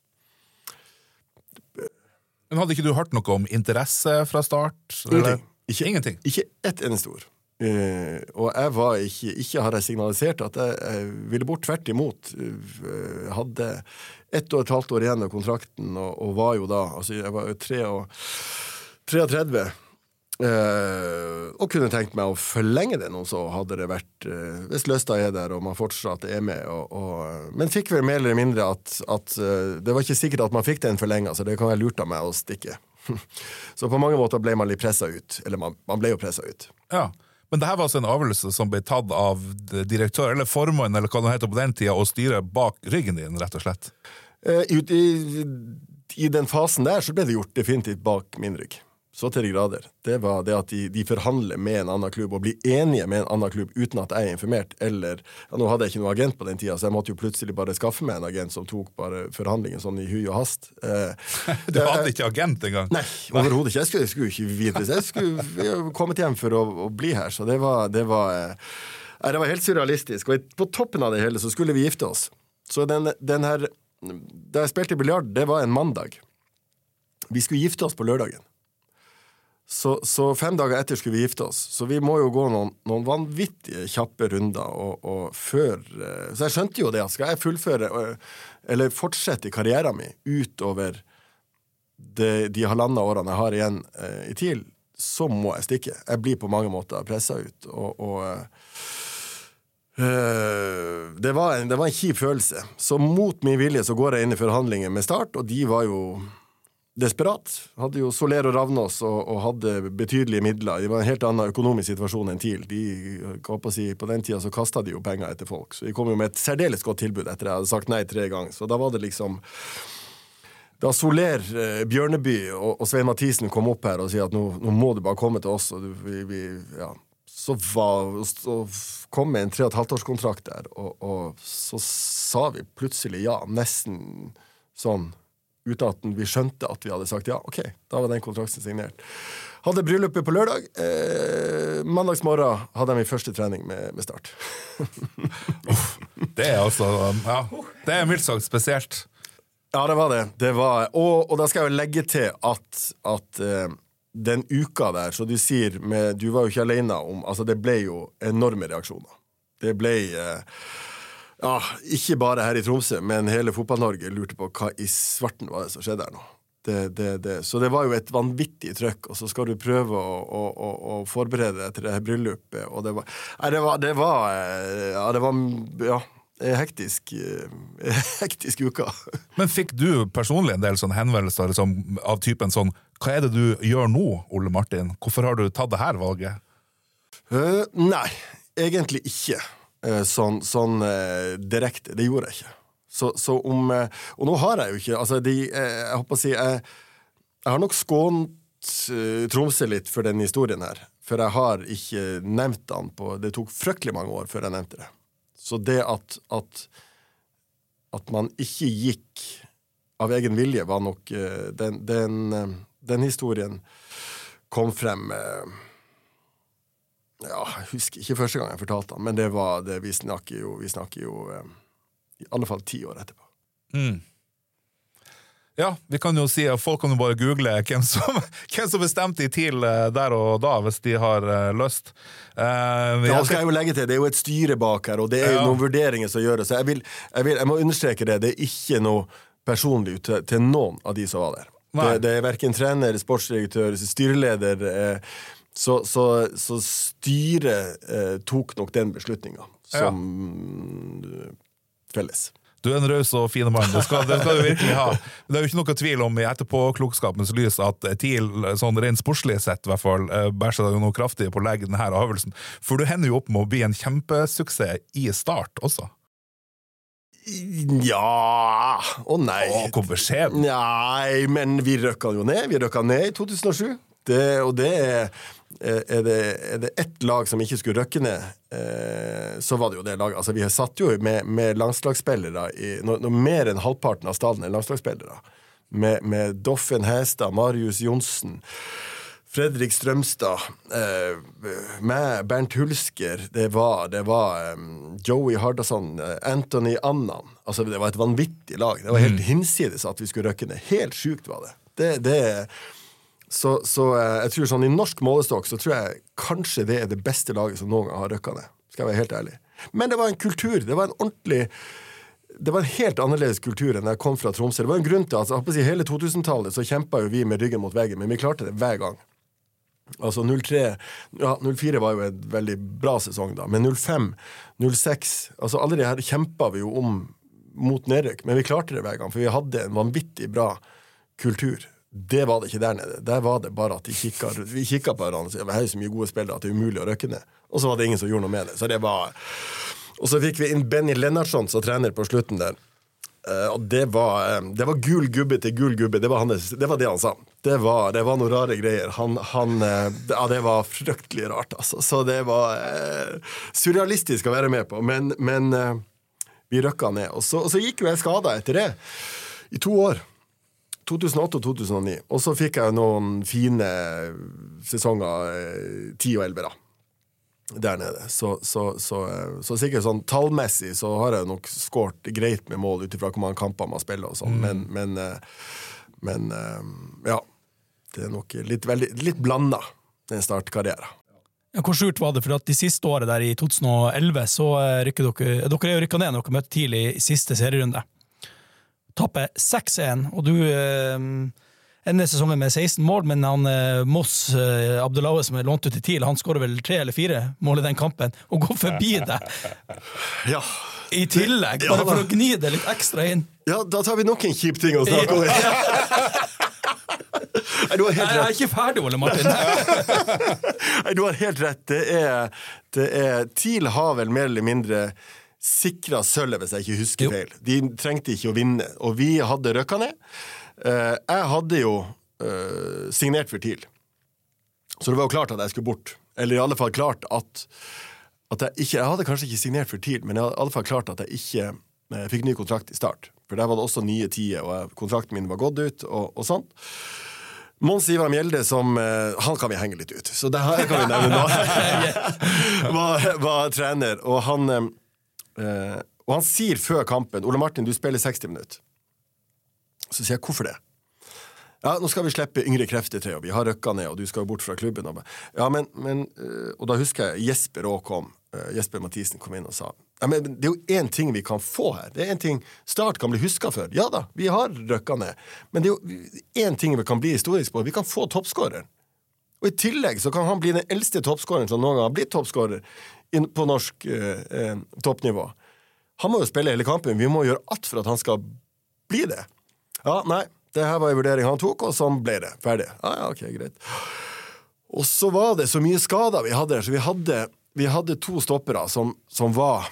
men hadde ikke du hørt noe om interesse fra Start? Ingenting. Ikke, Ingenting? Ikke ett eneste ord. Uh, og jeg var ikke, ikke har jeg signalisert at jeg, jeg ville bort tvert imot. Uh, hadde ett og et halvt år igjen av kontrakten, og, og var jo da, altså jeg var jo treogtredve, uh, og kunne tenkt meg å forlenge det noe, så hadde det vært, uh, hvis løsta er der, og man fortsatt er med, og, og, men fikk vel mer eller mindre at, at uh, det var ikke sikkert at man fikk den forlenget, så det kan være lurt av meg å stikke. Så på mange måter ble man litt presset ut, eller man, man ble jo presset ut. Ja. Men det her var altså en avgjørelse som ble tatt av direktør, eller formann, eller hva det heter på den tida, og styret bak ryggen din, rett og slett? Uh, ut i, I den fasen der så ble det gjort definitivt bak min rygg. Så til de grader. Det var det at de, de forhandler med en annen klubb, og blir enige med en annen klubb uten at jeg er informert, eller, ja, nå hadde jeg ikke noen agent på den tida, så jeg måtte jo plutselig bare skaffe meg en agent som tok bare forhandlingen sånn i hui og hast. Uh, du hadde ikke agent engang? Nei, overhodet ikke. Jeg skulle, jeg skulle ikke videre. Jeg skulle kommet hjem for å, å bli her, så det var, det var, uh, det var helt surrealistisk. Og på toppen av det hele så skulle vi gifte oss. Så den, den her, da jeg spilte biljard, det var en mandag. Vi skulle gifte oss på lørdagen. Så, så fem dager etter skulle vi gifte oss. Så vi må jo gå noen, noen vanvittige kjappe runder. Og, og før, så jeg skjønte jo det. Skal jeg fullføre eller fortsette karrieren min utover det, de halvandet årene jeg har igjen eh, i TIL, så må jeg stikke. Jeg blir på mange måter presset ut. Og, og eh, det, var en, det var en kjip følelse. Så mot min vilje så går jeg inn i forhandlinger med Start, og de var jo desperat. Hadde jo Soler og Ravnås og, og hadde betydelige midler. Det var en helt annen økonomisk situasjon enn TIL. De, på, si, på den tida så kastet de jo penger etter folk. Så de kom jo med et særdeles godt tilbud etter jeg hadde sagt nei tre ganger. Så da var det liksom... Da Soler, eh, Bjørneby og, og Svein Mathisen kom opp her og sier at nå, nå må du bare komme til oss, og du, vi, vi, ja, så, var, så kom med en tre og et halvt års kontrakt der, og, og så sa vi plutselig ja, nesten sånn, uten at vi skjønte at vi hadde sagt ja. Ok, da var den kontrakten signert. Hadde bryllupet på lørdag. Eh, mandagsmorgen hadde jeg min første trening med, med Start. Det er altså, ja, det er mildt sagt spesielt. Ja, det var det. det var, og, og da skal jeg jo legge til at, at eh, den uka der, så du sier, med, du var jo ikke alene om, altså det ble jo enorme reaksjoner. Det ble... Eh, Ja, ikke bare her i Tromsø, men hele fotball-Norge lurte på hva i svarten var det som skjedde her nå. Det, det, det. Så det var jo et vanvittig trøkk, og så skal du prøve å, å, å, å forberede deg til det her bryllupet, og det var, nei, det var, det var, ja, det var, ja, hektisk, hektisk uka. Men fikk du personlig en del sånne henvendelser liksom, av typen sånn, hva er det du gjør nå, Ole Martin? Hvorfor har du tatt det her valget? Uh, nei, egentlig ikke. Sånn, sånn eh, direkte, det gjorde jeg ikke. Så, så om, eh, og nå har jeg jo ikke, altså de, eh, jeg håper å si, jeg, jeg har nok skånt eh, Tromsø litt for den historien her, for jeg har ikke nevnt den på, det tok fryktelig mange år før jeg nevnte det. Så det at, at, at man ikke gikk av egen vilje var nok, eh, den, den, den historien kom frem eh, ja, jeg husker ikke første gang jeg fortalte han, men det var det, vi snakker jo, vi snakker jo eh, i alle fall ti år etterpå. Mm. Ja, vi kan jo si at folk kan jo bare google hvem som, hvem som bestemte i TIL der og da, hvis de har lyst. Uh, ja, skal jeg jo legge til, det er jo et styre bak her, og det er jo ja. noen vurderinger som gjøres. Så jeg, vil, jeg, vil, jeg må understreke det, det er ikke noe personlig til, til noen av de som var der. Det, det er hverken trener, sportsdirektør, styreleder, eh, så, så, så styret eh, tok nok den beslutningen som ja. felles. Du er en røs og fine mann, det skal, det skal du virkelig ha. Det er jo ikke noe tvil om i etterpåklokskapens lys at TIL, sånn rent sportslig sett i hvert fall, bærer seg noe kraftig på å legge denne avgjørelsen. For du hender jo opp med å bli en kjempesuksess i start også. Ja, å nei. Å, hvor beskjeden. Nei, men vi røkka jo ned, vi røkka ned i to tusen og sju. Det, og det er, er, det, er det ett lag som ikke skulle røkke ned, eh, så var det jo det laget. Altså, vi har satt jo med, med landslagsspillere, i, når, når mer enn halvparten av stallen er landslagsspillere, med, med Doffen Hestad, Marius Jonsen, Fredrik Strømstad, eh, med Bernt Hulsker, det var, det var um, Joey Hardasson, Anthony Annan. Altså, det var et vanvittig lag. Det var helt mm. hinsides at vi skulle røkke ned. Helt sykt var det. Det, det så, så jeg tror sånn i norsk målestokk, så tror jeg kanskje det er det beste laget som noen gang har røkket ned. Skal jeg være helt ærlig. Men det var en kultur, det var en ordentlig... Det var en helt annerledes kultur enn jeg kom fra Tromsø. Det var en grunn til at altså, hele to tusen-tallet så kjempet jo vi med ryggen mot veggen, men vi klarte det hver gang. Altså null tre, ja, null fire var jo et veldig bra sesong da, men null fem, null seks, altså alle de her kjempet vi jo om mot nedrykk, men vi klarte det hver gang, for vi hadde en vanvittig bra kultur. Det var det ikke der nede. Der var det bare at de kikket, vi kikket på hverandre, og vi hadde så mye gode spillere at det er umulig å røkke ned. Og så var det ingen som gjorde noe med det. Så det var... Og så fikk vi inn Benny Lennartsson som trener på slutten der. Uh, og det var, um, det var gul gubbe til gul gubbe. Det var, hans, det var det han sa. Det var, det var noen rare greier. Han, han, uh, det, ja, det var fryktelig rart, altså. Så det var uh, surrealistisk å være med på. Men, men uh, vi røkket ned. Og så, og så gikk jo jeg skadet etter det. I to år. to tusen og åtte og to tusen og ni. Og så fikk jeg noen fine sesonger, ti og elleve da. Der nede. Så, så, så, så sikkert sånn tallmessig så har jeg nok skårt greit med mål utifra hvor mange kamper man spiller og sånn. Mm. Men, men, men ja, det er nok litt, veldig, litt blandet den startkarrieren. Ja, hvor surt var det? For at de siste året der i to tusen og elleve så rykker dere, dere er jo rykket ned når dere møtte tidlig i siste serierunde. Tapper seks en, og du eh, ender sesongen med seksten mål, men han eh, Moss eh, Abdullahi som er lånt ut til TIL, han skårer vel tre eller fire mål i den kampen, og går forbi deg. Ja. I tillegg, bare ja, for å gni det litt ekstra inn. Ja, da tar vi nok en kjip ting å snakke om. Nei, du har helt rett. Jeg er ikke ferdig, Ole Martin. Nei, du har helt rett. Det er, det er TIL har vel mer eller mindre sikret sølvet, hvis jeg ikke husker feil. De trengte ikke å vinne, og vi hadde røkket ned. Uh, jeg hadde jo uh, signert for TIL. Så det var jo klart at jeg skulle bort. Eller i alle fall klart at, at jeg ikke, jeg hadde kanskje ikke signert for TIL, men jeg hadde i alle fall klart at jeg ikke uh, fikk ny kontrakt i start. For der var det også nye tider, og jeg, kontrakten min var gått ut, og, og sånt. Mons Ivar Mjelde som, uh, han kan vi henge litt ut. Så det her kan vi nevne nå. var, var trener, og han, uh, og han sier før kampen, Ole Martin, du spiller seksti minutter. Så sier jeg, hvorfor det? Ja, nå skal vi slippe yngre krefter til, og vi har røkket ned, og du skal jo bort fra klubben. Ja, men, men og da husker jeg Jesper også kom, Jesper Mathisen kom inn og sa, ja, men det er jo en ting vi kan få her, det er en ting Start kan bli husket for. Ja da, vi har røkket ned, men det er jo en ting vi kan bli historisk på, vi kan få toppskåreren. Og i tillegg så kan han bli den eldste toppskåreren som noen gang har blitt toppskårer på norsk eh, eh, toppnivå. Han må jo spille hele kampen, vi må gjøre alt for at han skal bli det. Ja, nei, det her var en vurdering han tok, og sånn ble det. Ferdig. Ja, ja, ok, greit. Og så var det så mye skader vi hadde, så vi hadde, vi hadde to stoppere som, som var,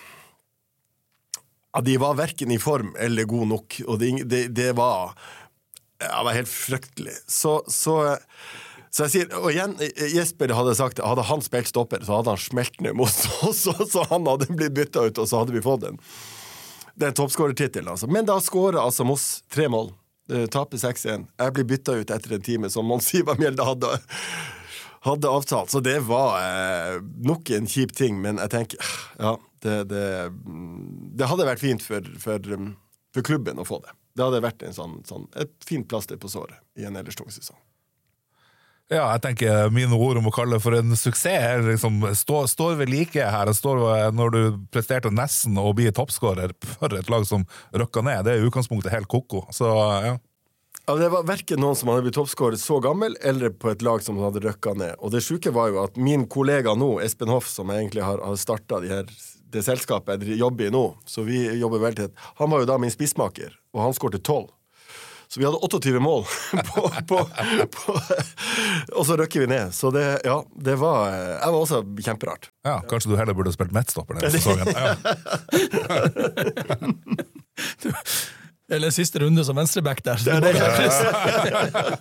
ja, de var hverken i form eller god nok, og det, det, det var, ja, det var helt fryktelig. Så, så, så jeg sier, og igjen, Jesper hadde sagt, hadde han spilt stopper, så hadde han smelt ned mot oss, så, så han hadde blitt byttet ut, og så hadde vi fått den. Det er en toppskårertitel, altså. Men da skårer altså Moss tre mål. Taper seks en. Jeg blir byttet ut etter en time som Mons Ivar Mjelde hadde, hadde avtalt. Så det var eh, nok en kjip ting, men jeg tenker, ja, det, det, det hadde vært fint for, for, for klubben å få det. Det hadde vært en sånn, sånn, et fint plaster på såret i en ellers tung sesong. Ja, jeg tenker mine ord om å kalle det for en suksess er liksom, stå, står ved like her, står når du presterte nesten å bli toppskårer for et lag som røkka ned, det er i utgangspunktet helt koko, så ja. Ja, det var hverken noen som hadde blitt toppskårer så gammel, eller på et lag som hadde røkka ned. Og det syke var jo at min kollega nå, Espen Hoff, som egentlig har, har startet de her, det selskapet jeg jobber i nå, så vi jobber veldig tett, han var jo da min spissmaker, og han skårte tolv. Så vi hadde tjueåtte mål på, på, på, og så røkker vi ned. Så det, ja, det var, jeg var også kjemperart. Ja, kanskje du heller burde spilt midtstopper denne sesongen. Ja. Eller siste runde som venstreback der. Så det er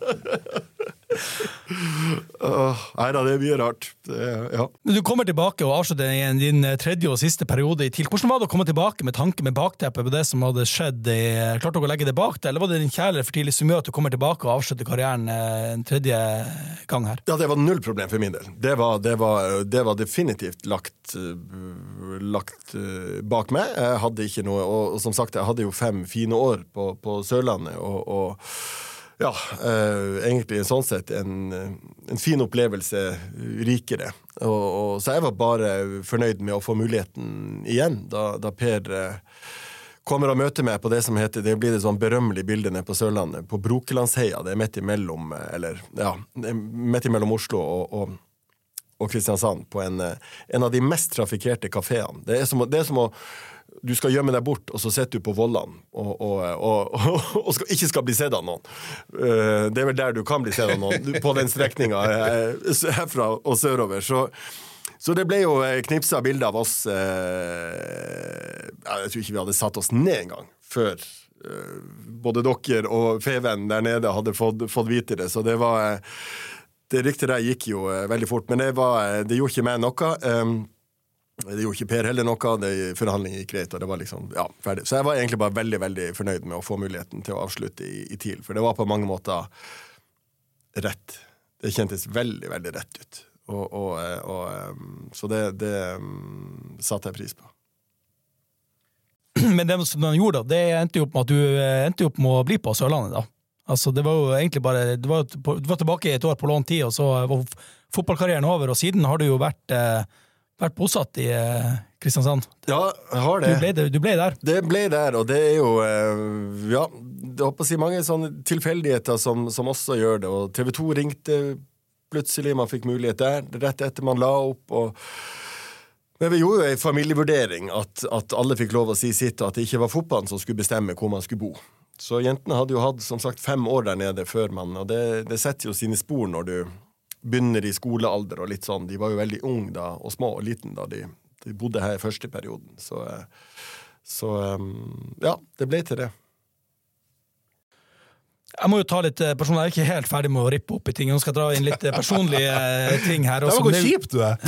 Uh, nei da, det er mye rart. Det, ja. Du kommer tilbake og avslutter igjen din tredje og siste periode i TIL. Hvordan var det å komme tilbake med tanke med bakteppet på det som hadde skjedd? Klarte du å legge det bak deg, eller var det din kjærlighet for TIL som gjør at du kommer tilbake og avslutter karrieren en tredje gang her? Ja, det var null problem for min del. Det var, det var, det var definitivt lagt, lagt bak meg. Jeg hadde ikke noe, og, og som sagt, jeg hadde jo fem fine år på, på Sørlandet, og, og ja, eh, egentlig en sånn sett en, en fin opplevelse rikere. Og, og, så jeg var bare fornøyd med å få muligheten igjen, da, da Per eh, kommer og møter meg på det som heter, det blir det sånn berømmelige bildet nede på Sørlandet, på Brokelandsheia, det er midt imellom, eller ja, midt imellom Oslo og, og, og Kristiansand, på en, en av de mest trafikerte kaféene. Det er som, det er som å du skal gjemme deg bort, og så sitter du på Vollan og, og, og, og, og skal, ikke skal bli sett av noen. Det er vel der du kan bli sett av noen, på den strekningen herfra og sørover. Så, så det ble jo knipset bilder av oss. Jeg tror ikke vi hadde satt oss ned en gang, før både dere og Feven der nede hadde fått, fått vite det. Så det var, det ryktet der gikk jo veldig fort, men det, var, det gjorde ikke meg noe. Det gjorde ikke Per heller noe, det forhandlingen gikk greit, og det var liksom, ja, ferdig. Så jeg var egentlig bare veldig, veldig fornøyd med å få muligheten til å avslutte i, i TIL, for det var på mange måter rett. Det kjentes veldig, veldig rett ut. Og, og, og, så det, det um, satte jeg pris på. Men det som han gjorde da, det endte jo opp med at du endte opp med å bli på Sørlandet da. Altså, det var jo egentlig bare, du var, du var tilbake i et år på lån tid, og så var fotballkarrieren over, og siden har du jo vært... Eh, vært bosatt i eh, Kristiansand. Ja, jeg har det. Du ble, du ble der. Det ble der, og det er jo, eh, ja, jeg håper å si mange sånne tilfeldigheter som, som også gjør det, og T V to ringte plutselig, man fikk mulighet der, rett etter man la opp, og men vi gjorde jo en familievurdering at, at alle fikk lov å si sitt, og at det ikke var fotballen som skulle bestemme hvor man skulle bo. Så jentene hadde jo hatt, som sagt, fem år der nede før man, og det, det setter jo sine spor når du begynner i skolealder og litt sånn. De var jo veldig unge da, og små og liten da de, de bodde her i første perioden. Så, så ja, det ble til det. Jeg må jo ta litt personlig, jeg er ikke helt ferdig med å rippe opp i ting. Jeg skal dra inn litt personlige ting her. Det var hvor kjipt du er!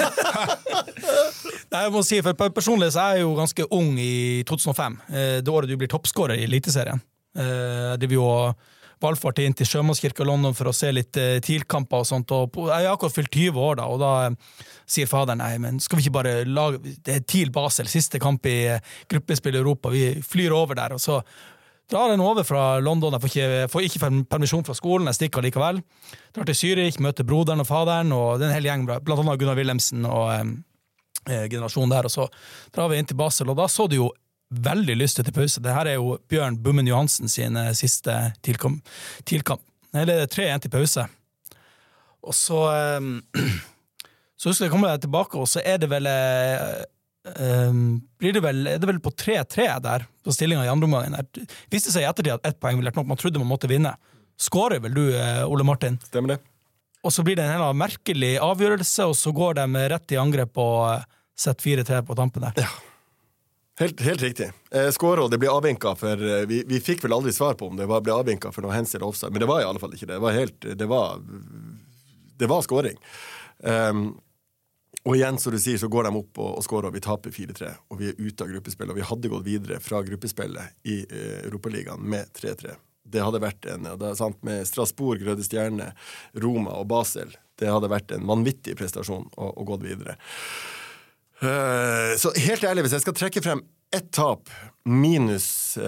Nei, jeg må si, for personlig så er jeg jo ganske ung i to tusen og fem, det året du blir toppskårer i Eliteserien. Jeg driver jo valgfart inn til Sjømannskirken og London for å se litt uh, TIL-kamper og sånt, og på, jeg har akkurat fylt tyve år da, og da uh, sier faderen, nei, men skal vi ikke bare lage, det er TIL Basel, siste kamp i uh, gruppespill i Europa, vi flyr over der, og så drar jeg over fra London, jeg får ikke, får ikke permisjon fra skolen, jeg stikker likevel, drar til Zürich, møter broderen og faderen, og det er en hel gjeng, blant annet Gunnar Wilhelmsen og um, uh, generasjonen der, og så drar vi inn til Basel, og da så du jo veldig lyst til pause. Det her er jo Bjørn Bummen Johansen sin siste tilkom, tilkamp. Eller det er tre igjen til pause. Og så um, så husker jeg kommer tilbake, og så er det vel um, blir det vel, er det vel på tre tre der på stillingen i andre omgangen. Viste seg i ettertid at ett poeng ville vært nok, man trodde man måtte vinne. Skårer vel du, Ole Martin? Stemmer det. Og så blir det en helt merkelig avgjørelse, og så går de rett i angrep og setter fire tre på tampen der. Ja. Helt, helt riktig. Eh, Skåret, det ble avvinket for, vi, vi fikk vel aldri svar på om det var, ble avvinket for noe hens eller offside, men det var i alle fall ikke det. Det var helt, det var, det var skåring. Um, og igjen, så du sier, så går de opp og, og skårer, og vi taper fire tre, og vi er ute av gruppespillet, og vi hadde gått videre fra gruppespillet i uh, Europaligaen med tre tre. Det hadde vært en, og det er sant, med Strasbourg, Røde Stjerne, Roma og Basel, det hadde vært en vanvittig prestasjon å, å gå videre. Uh, så helt ærlig, hvis jeg skal trekke frem ett tap minus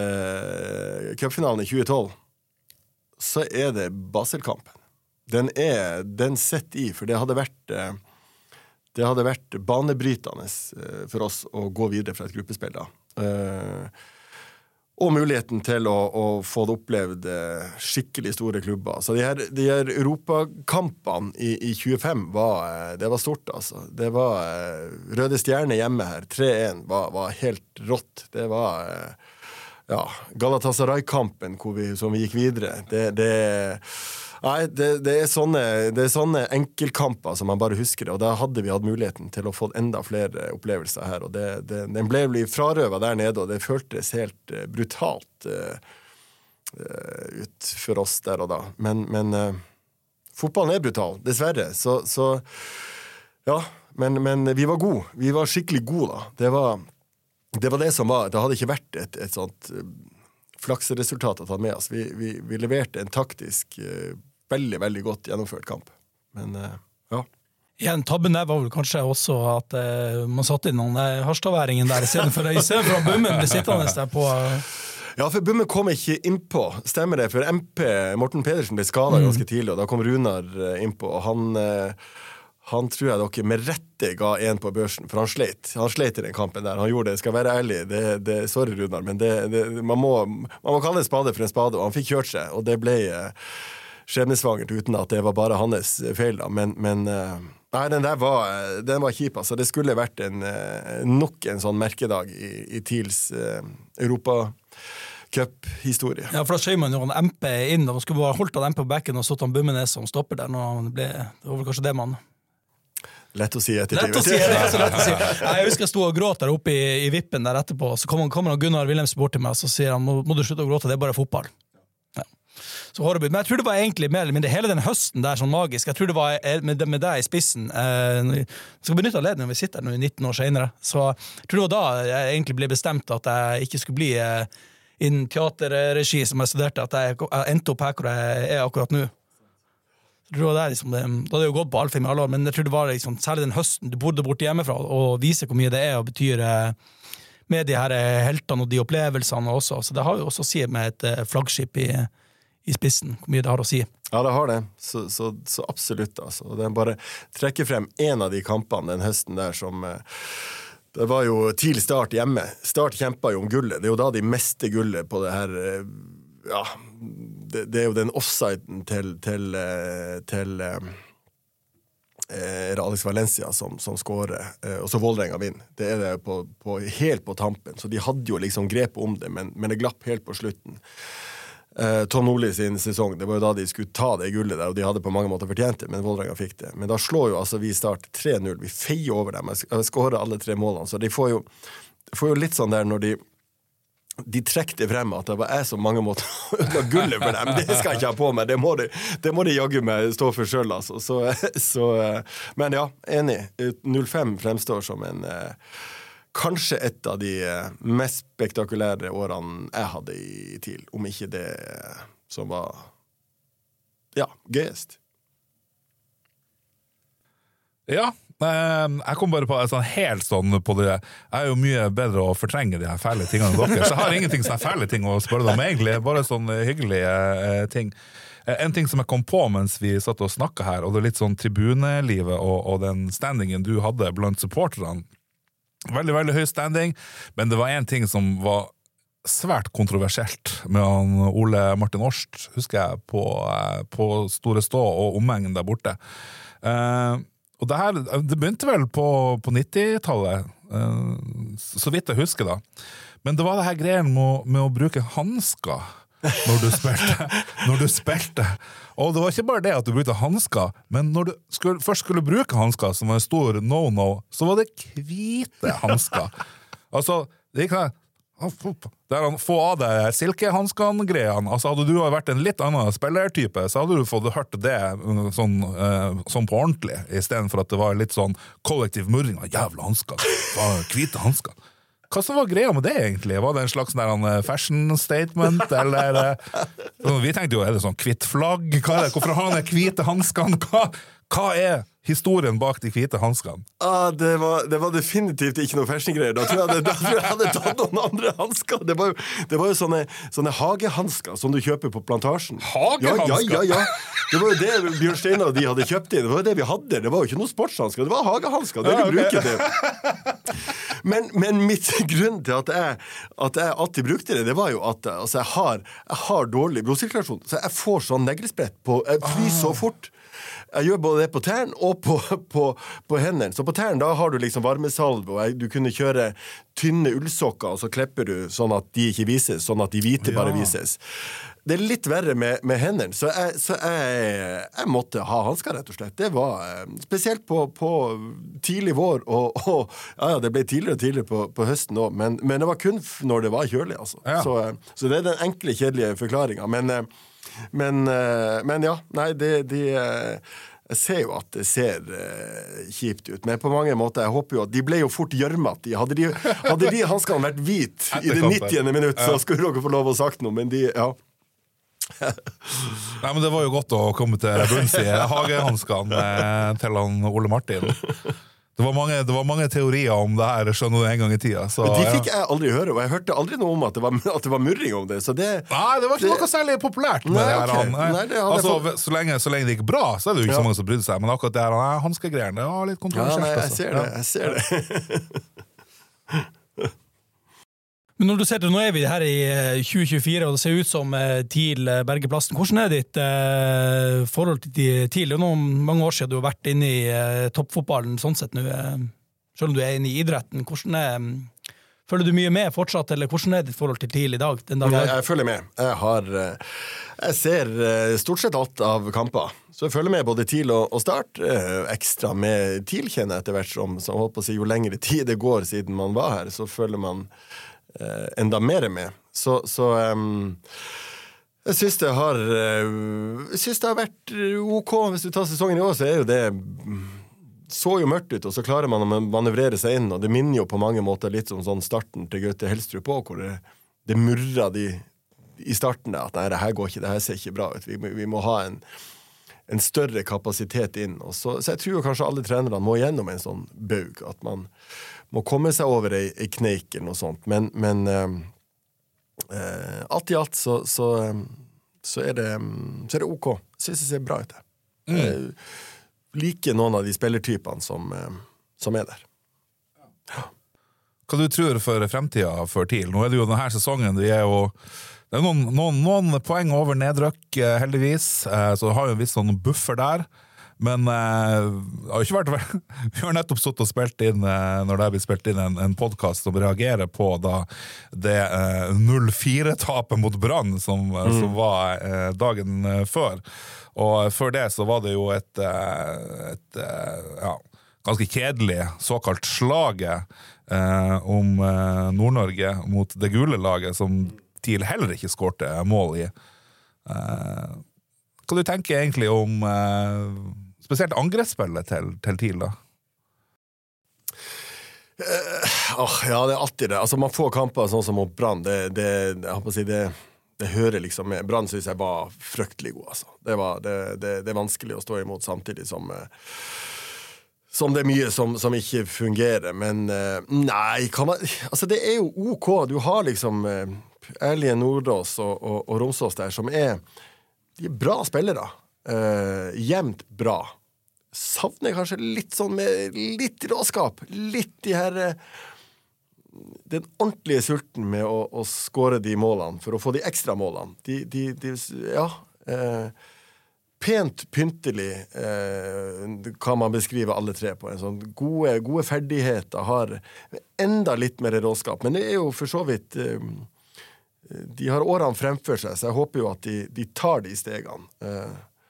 eh, cupfinalen i tjue tolv, så er det Basel-kampen. Den er, den sitter i, for det hadde vært eh, det hadde vært banebrytende eh, for oss å gå videre fra et gruppespill da. Eh, og muligheten til å, å få det opplevd eh, skikkelig store klubber. Så de her, de her europakampene i, i tjuefem var, eh, det var stort, altså. Det var eh, Røde Stjerne hjemme her, tre en, var, var helt rått. Det var, eh, ja, Galatasaray-kampen hvor vi, som vi gikk videre. Det, det, nei, det, det, er sånne, det er sånne enkeltkamper som man bare husker det, og da hadde vi hatt muligheten til å få enda flere opplevelser her, og det, det, den ble ble frarøvet der nede, og det føltes helt uh, brutalt uh, uh, ut for oss der og da. Men, men uh, fotballen er brutal, dessverre, så, så ja, men, men vi var gode. Vi var skikkelig gode da. Det var det, var det som var, det hadde ikke vært et, et sånt uh, flakseresultat å ta med oss. Vi, vi, vi leverte en taktisk uh, veldig, veldig godt gjennomført kamp. Men, uh, ja. Igjen, tabben der var vel kanskje også at uh, man satt inn noen uh, harstadværingen der, i stedet for, i stedet for at Bummen ble sittende der på... Uh... Ja, for Bummen kom ikke innpå, stemmer det, for M P, Morten Pedersen, ble skadet mm. ganske tidlig, og da kom Runar uh, innpå, og han... Uh, Han tror jeg dere med rette ga en på børsen, for han sleit. Han sleit i den kampen der. Han gjorde det, skal være ærlig. Det, det, sorry, Runar, men det, det, man, må, man må kalle en spade for en spade, og han fikk kjørt seg, og det ble eh, skjebnesvangert uten at det var bare hans feil. Da. Men, men eh, nei, den der var, den var kjip. Altså. Det skulle vært en, eh, nok en sånn merkedag i, i TILs eh, Europa Cup-historie. Ja, for da skjøy man jo en M P inn, og man skulle bare holdt av M P på bekken og stått han Bummenes som stopper der når han ble, det var vel kanskje det man... Lett å si etter lett å si, det er så lett å si. Jeg husker jeg stod og gråt der oppe i, i vippen der etterpå, så kommer kom Gunnar Wilhelms bort til meg, og så sier han, må, må du slutte å gråte, det er bare fotball. Ja. Så horrible. Men jeg tror det var egentlig mer eller mindre hele den høsten der sånn magisk. Jeg tror det var med, med deg i spissen. Eh, jeg skal benytte anledningen når vi sitter her nå nitten år senere. Så jeg tror det var da jeg egentlig ble bestemt at jeg ikke skulle bli eh, innen teaterregi som jeg studerte, at jeg, jeg endte opp her hvor jeg er akkurat nå. Jeg tror det er liksom, det, da hadde jeg jo gått på Alfheim i alle år, men jeg tror det var liksom, særlig den høsten du bodde borte hjemmefra, og vise hvor mye det er og betyr med de her heltene og de opplevelsene også. Så det har jo også å si med et flaggskip i, i spissen, hvor mye det har å si. Ja, det har det. Så, så, så absolutt, altså. Og det er bare trekke frem en av de kampene den høsten der som... Det var jo til Start hjemme. Start kjempet jo om gullet. Det er jo da de meste gullet på det her... Ja, det, det er jo den offsiden til, til, til eh, Alex Valencia som, som skårer, eh, og så Vålerenga vinner. Det er det på, på, helt på tampen, så de hadde jo liksom grepet om det, men, men det glapp helt på slutten. Eh, Tom Nordli sin sesong, det var jo da de skulle ta det gullet der, og de hadde på mange måter fortjent det, men Vålerenga fikk det. Men da slår jo altså vi Start tre null, vi feier over dem, jeg skårer alle tre målene, så de får jo, får jo litt sånn der når de de trekkte frem at det var jeg som mange måter ødela gullet for dem. Det skal jeg ikke ha på meg. Det må de, det må de jagge meg stå for selv, altså. Så, så, men ja, enig. null fem fremstår som en kanskje et av de mest spektakulære årene jeg hadde i TIL, om ikke det som var ja, gøyest. Ja, jeg kom bare på et sånn helt sånn på det. Jeg er jo mye bedre å fortrenge de her fæle tingene enn dere, så jeg har ingenting sånne fæle ting å spørre deg om egentlig, bare sånn hyggelige ting. En ting som jeg kom på mens vi satt og snakket her, og det er litt sånn tribunelivet og, og den standingen du hadde blant supporterne. Veldig, veldig høy standing, men det var en ting som var svært kontroversielt med han Ole Martin Årst, husker jeg, på, på Store Stå og omhengen der borte. Uh, Og det her, det begynte vel på, på nittitallet, så vidt jeg husker da. Men det var det her greien med, med å bruke handsker når du spilte. Når du spilte. Og det var ikke bare det at du brukte handsker, men når du skulle, først skulle bruke handsker, som var en stor no-no, så var det hvite handsker. Altså, det gikk sånn, der han få av deg silkehanskene-greiene. Altså hadde du vært en litt annen spillertype, så hadde du fått hørt det sånn, eh, sånn på ordentlig, i stedet for at det var litt sånn kollektiv murring av jævla hansker, hvite hansker. Hva så var greia med det egentlig? Var det en slags der, fashion statement, eller vi tenkte jo, er det sånn kvitt flagg? Hva er det? Hvorfor har han de hvite hanskene? Hva, hva er historien bak de hvite hanskene? Ah, det, var, det var definitivt ikke noe fashion-greier. Da tror jeg, det, da tror jeg jeg hadde tatt noen andre hansker. Det var jo, det var jo sånne, sånne hagehansker som du kjøper på plantasjen. Hagehansker? Ja, ja, ja, ja. Det var jo det Bjørn Steinar og de hadde kjøpt inn. Det var jo det vi hadde. Det var jo ikke noen sportshansker. Det var hagehansker. Det Ja, vi ok. bruker det. Men, men mitt grunn til at jeg, at jeg alltid brukte det, det var jo at altså, jeg, har, jeg har dårlig blodsirkulasjon. Så jeg får sånn neglesprett på Jeg flyr så fort. Jeg gjør både det på tern og på, på, på hendene. Så på tern da har du liksom varmesalve, og jeg, du kunne kjøre tynne ullsokker, og så klipper du sånn at de ikke vises, sånn at de hvite bare Ja. vises. Det er litt verre med, med hendene, så, jeg, så jeg, jeg måtte ha hansker, rett og slett. Det var eh, spesielt på, på tidlig vår, og, og ja, ja, det ble tidligere og tidligere på, på høsten også, men, men det var kun f- når det var kjølig, altså. Ja. Så, eh, så det er den enkle, kjedelige forklaringen. Men eh, Men, eh, men ja, nei, de, de, eh, jeg ser jo at det ser eh, kjipt ut, men på mange måter, jeg håper jo at de ble jo fort gjørmet. Hadde de, hadde de hanskene vært hvit i det kampen. nittiende minutt, så Ja. skulle dere få lov å sagt noe, men de, ja. Nei, men det var jo godt å komme til bunns i hagehanskene eh, til han Ole Martin. Det var, mange, det var mange teorier om det her, skjønner du, en gang i tida. Så, Men de fikk ja. jeg aldri høre, og jeg hørte aldri noe om at det var, at det var murring om det, så det... Nei, det var ikke det- noe særlig populært med Nei, det her. ok. Han, eh, Nei, det hadde jeg altså, så, lenge, så lenge det gikk bra, så er det jo ikke Ja. så mange som brydde seg, men akkurat det her han, hanskegreiene, det var litt Ja, kontroversielt. nei, jeg altså. ser det, Ja. jeg ser det. Men når du ser til, nå er vi her i eh, tjue tjuefire, og det ser ut som eh, TIL eh, berger plassen. Hvordan er ditt eh, forhold til TIL? Det er jo noen mange år siden du har vært inne i eh, toppfotballen, sånn sett nå, eh, selv om du er inne i idretten. Hvordan er, mm, følger du mye med fortsatt, eller hvordan er ditt forhold til TIL i dag? Den dag Jeg, jeg følger med. Jeg har eh, Jeg ser eh, stort sett alt av kamper. Så jeg følger med både TIL og, og Start. Eh, Ekstra med TIL kjenner jeg etter hvert som, som holdt på å si, jo lengre tid det går siden man var her, så følger man eh, enda mer med. Så, så em, jeg synes det har eh, Jeg synes det har vært eh, ok. Hvis du tar sesongen i år, så er jo det mm, så jo mørkt ut, og så klarer man å manøvrere seg inn, og det minner jo på mange måter litt som sånn starten til Gaute Helstrup på, hvor det, det murrer de i starten der, at nei, det her går ikke, det her ser ikke bra ut, vi må, vi må ha en, en større kapasitet inn, og så, så jeg tror jo kanskje alle trenerne må gjennom en sånn baug, at man må komme seg over ei, ei kneik eller noe sånt, men, men eh, eh, alt i alt så, så, eh, så, er det, så er det ok, jeg synes det ser bra ut det. Mm. Jeg liker noen av de spillertypene som, eh, som er der. Hva du tror for fremtiden for TIL? Nå er det jo denne sesongen, vi er jo det er noen, noen, noen poeng over nedrykk, eh, heldigvis, eh, så det har jo en viss sånn buffer der, men eh, det har jo ikke vært vi har nettopp stått og spilt inn eh, når det har blitt spilt inn en, en podcast som reagerer på da det eh, null fire-tapet mot Brann som, mm. som var eh, dagen eh, før, og før det så var det jo et, eh, et eh, ja, ganske kjedelig såkalt slaget eh, om eh, Nord-Norge mot det gule laget som TIL heller ikke skårte mål i. Eh, hva du tenker egentlig om eh, spesielt angrepsspillet til, til TIL da? Uh, oh, ja, det er alltid det. Altså, man får kamper sånn som mot Brann. Det, det, jeg håper å si, det, det hører liksom med. Brann synes jeg var fryktelig god, altså. Det, var, det, det, det er vanskelig å stå imot samtidig som uh, som det er mye som, som ikke fungerer. Men uh, nei, kan man, altså det er jo ok. Du har liksom uh, Erlige Nordås og, og, og Romsås der, som er, de er bra spillere. Uh, jevnt bra. Savner kanskje litt sånn med litt råskap. Litt de her den ordentlige sulten med å, å skåre de målene, for å få de ekstra målene. De, de, de ja, uh, pent pyntelig uh, kan man beskrive alle tre på. En sånn gode, gode ferdigheter, har enda litt mer råskap. Men det er jo for så vidt uh, de har årene fremfor seg, så jeg håper jo at de, de tar de stegene. Uh,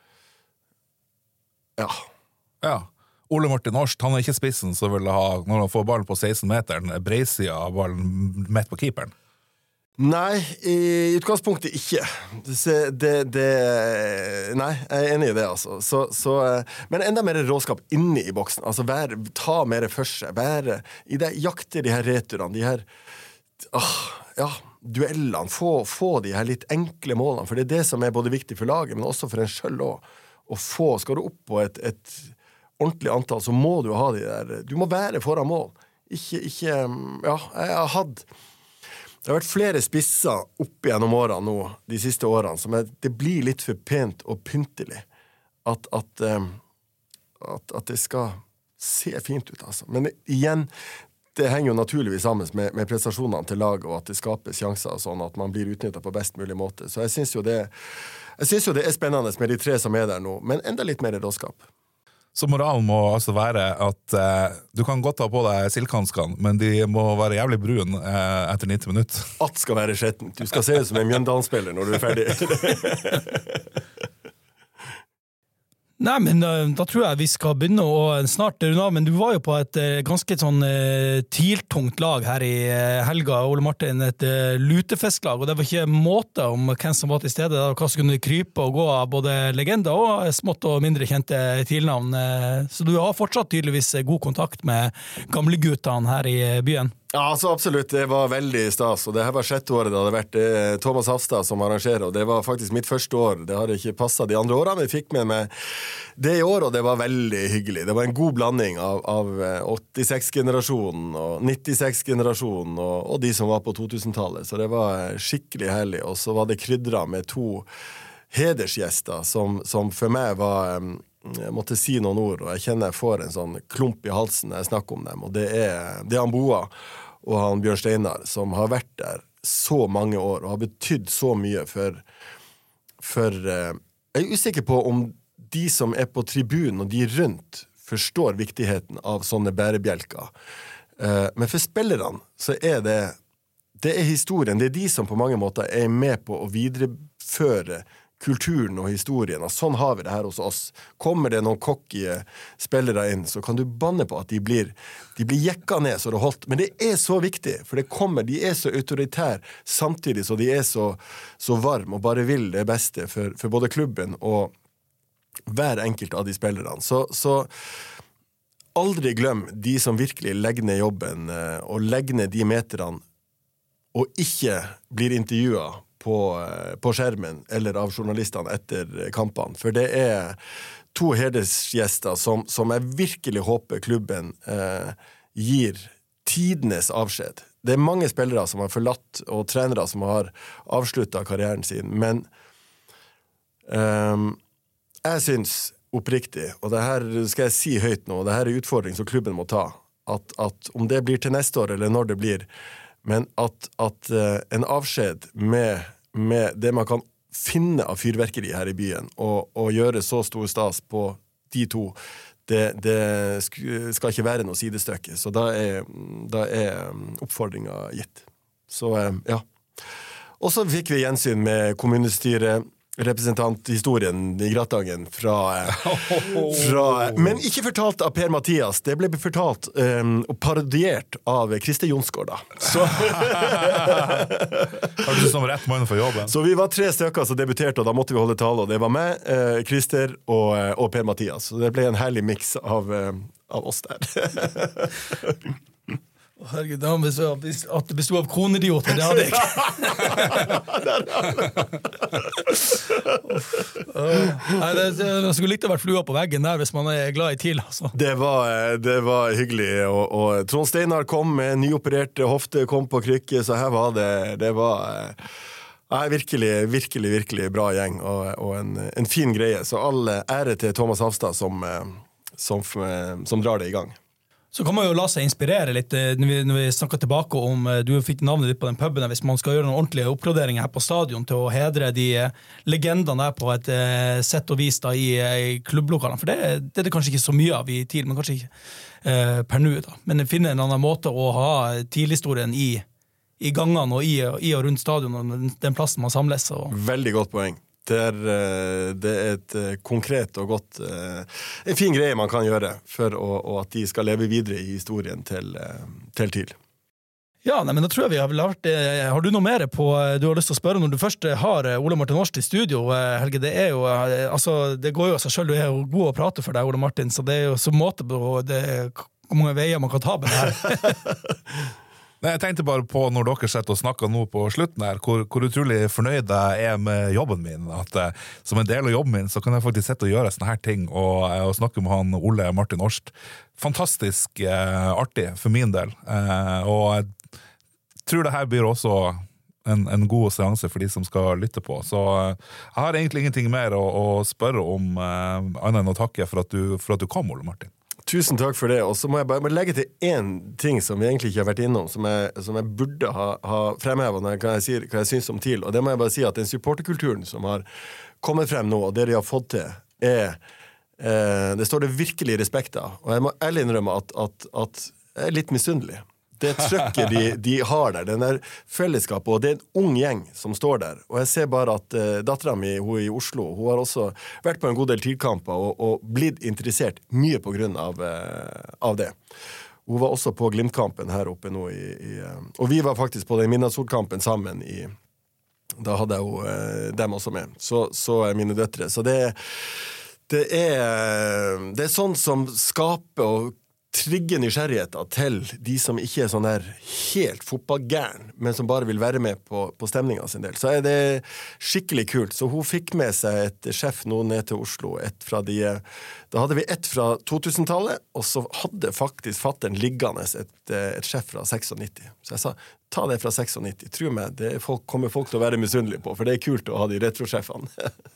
ja. Ja. Ole Martin Årst, han er ikke spissen som vil ha, når han får ballen på seksten-meteren, breisida av ballen midt på keeperen. Nei, i utgangspunktet ikke. Det, det, det, nei, jeg er enig i det, altså. Så, så, men enda mer råskap inne i boksen. Altså, vær, ta mer for seg. Være i det, jakte de her returene, de her åh, ja, duellene. Få, få de her litt enkle målene, for det er det som er både viktig for laget, men også for en selv også. Å få, skal du opp på et, et ordentlig antall, så må du ha de der, du må være foran mål. Ikke, ikke, ja, jeg har hatt, det har vært flere spisser opp gjennom årene nå, de siste årene, som er, det blir litt for pent og pyntelig. At, at, at, at det skal se fint ut, altså. Men igjen, det henger jo naturligvis sammen med, med prestasjonene til lag, og at det skapes sjanser, sånn at man blir utnyttet på best mulig måte. Så jeg synes jo det, jeg synes jo det er spennende med de tre som er der nå, men enda litt mer råskap. Så moralen må altså være at eh, du kan godt ha på deg silkehanskene, men de må være jævlig brun eh, etter nitti minutter. At skal være skjettent. Du skal se ut som en Mjøndalen-spiller når du er ferdig. Nei, men uh, da tror jeg vi skal begynne å snart runde av, men du var jo på et uh, ganske sånn uh, tiltungt lag her i uh, helga, Ole Martin, et uh, lutefesklag, og det var ikke måte om hvem som var til stede, og hva som kunne krype og gå av både legender og smått og mindre kjente tilnavn. Uh, så du har fortsatt tydeligvis god kontakt med gamleguttene her i byen. Ja, altså absolutt, det var veldig stas, og det her var sjette året det hadde vært det Thomas Hafstad som arrangerer, og det var faktisk mitt første år, det hadde ikke passet de andre årene, men jeg fikk med meg det i år, og det var veldig hyggelig. Det var en god blanding av, av åttiseks-generasjonen og nittiseks-generasjonen og, og de som var på to-tusen-tallet, så det var skikkelig herlig, og så var det krydret med to hedersgjester som, som for meg var... Jeg måtte si noen ord, og jeg kjenner jeg får en sånn klump i halsen når jeg snakker om dem, og det er, det er han Boa og han Bjørn Steinar, som har vært der så mange år, og har betydd så mye for, for uh, jeg er usikker på om de som er på tribunen og de rundt forstår viktigheten av sånne bærebjelker. Uh, men for spillerne så er det, det er historien, det er de som på mange måter er med på å videreføre kulturen og historien, og sånn har vi det her hos oss. Kommer det noen kokkige spillere inn, så kan du banne på at de blir, de blir jekka ned så det holdt. Men det er så viktig, for det kommer, de er så autoritær, samtidig så de er så, så varm og bare vil det beste for, for både klubben og hver enkelt av de spillerne. Så, så aldri glem de som virkelig legger ned jobben, og legger ned de meterne, og ikke blir intervjuet På, på skjermen eller av journalistene etter kampene. For det er to hedersgjester som, som jeg virkelig håper klubben eh, gir tidenes avskjed. Det er mange spillere som har forlatt, og trenere som har avsluttet karrieren sin, men eh, jeg synes oppriktig, og det her skal jeg si høyt nå, og det her er utfordring som klubben må ta, at, at om det blir til neste år eller når det blir, men at, at uh, en avskjed med, med det man kan finne av fyrverkeri her i byen, og, og gjøre så stor stas på de to, det, det skal ikke være noe sidestykke. Så da er, da er oppfordringen gitt. Så uh, ja. Og så fikk vi gjensyn med kommunestyret, representanthistorien i Grattangen fra, fra men ikke fortalt av Per Mathias, det ble fortalt um, og parodiert av Christer Jonsgaard da. Så har du som rett mann for jobben? Så vi var tre stykker som debuterte, og da måtte vi holde tale, og det var meg, uh, Christer og, og Per Mathias, så det ble en herlig mix av, uh, av oss der. Herregud, at det bestod av kronidioter, det hadde jeg ikke. Nei, det, det, det skulle likt å vært flua på veggen der hvis man er glad i TIL, altså. Det var, det var hyggelig, og, og Trond Steinar kom med nyopererte hofte, kom på krykke, så her var det, det var nei, virkelig, virkelig, virkelig bra gjeng, og, og en, en fin greie, så all ære til Thomas Hafstad som, som, som drar det i gang. Så kan man jo la seg inspirere litt når vi, når vi snakker tilbake om, du fikk navnet ditt på den puben, hvis man skal gjøre noen ordentlige oppgraderinger her på stadion til å hedre de legendene der på et sett og vis da i, i klubblokalene, for det, det er det kanskje ikke så mye av i TIL, men kanskje ikke eh, per nå da. Men finne en annen måte å ha TIL-historien i, i gangene og i, i og rundt stadion og den plassen man samles. Og... Veldig godt poeng. Det er, det er et konkret og godt, en fin greie man kan gjøre for å, og at de skal leve videre i historien til, til TIL. Ja, nei, men da tror jeg vi har vært, har du noe mer på, du har lyst til å spørre når du først har Ole Martin Årst i studio, Helge, det er jo, altså, det går jo av seg selv, du er jo god å prate for deg, Ole Martin, så det er jo så måte på det, hvor mange veier man kan ta med det her. Nei, jeg tenkte bare på når dere setter og snakker nå på slutten her, hvor, hvor utrolig fornøyd jeg er med jobben min. At uh, som en del av jobben min så kan jeg faktisk sette og gjøre sånne her ting og, og snakke med han Ole Martin Årst. Fantastisk uh, artig for min del. Uh, og jeg tror det her blir også en, en god seanse for de som skal lytte på. Så uh, jeg har egentlig ingenting mer å, å spørre om uh, annet enn å takke for at du, for at du kom, Ole Martin. Tusen takk for det, og så må jeg bare legge til en ting som vi egentlig ikke har vært innom, som jeg, som jeg burde ha, ha fremhevet når jeg, jeg sier hva jeg synes om TIL, og det må jeg bare si at den supporterkulturen som har kommet frem nå, og det de har fått til, er, eh, det står det virkelig respekt av, og jeg må ærlig innrømme at, at, at jeg er litt misunnelig. Det trøkket de, de har der, den der fellesskapet, og det er en ung gjeng som står der. Og jeg ser bare at uh, datteren min, hun i Oslo, hun har også vært på en god del TIL-kamper og, og blitt interessert mye på grunn av, uh, av det. Hun var også på Glimt-kampen her oppe nå i, i uh, og vi var faktisk på den Midnattsolkampen sammen i, da hadde jeg jo uh, dem også med, så, så er mine døtre. Så det, det, er, det er sånn som skaper og trigge nysgjerrigheter til de som ikke er sånn der helt fotballgæren, men som bare vil være med på, på stemningen sin del. Så er det skikkelig kult. Så hun fikk med seg et sjef nå ned til Oslo, et fra de, da hadde vi et fra to-tusen-tallet, og så hadde faktisk fatteren liggende et, et sjef fra nittiseks. Så jeg sa, ta det fra nittiseks, tro meg, det folk, kommer folk til å være misunnelige på, for det er kult å ha de retrosjefene.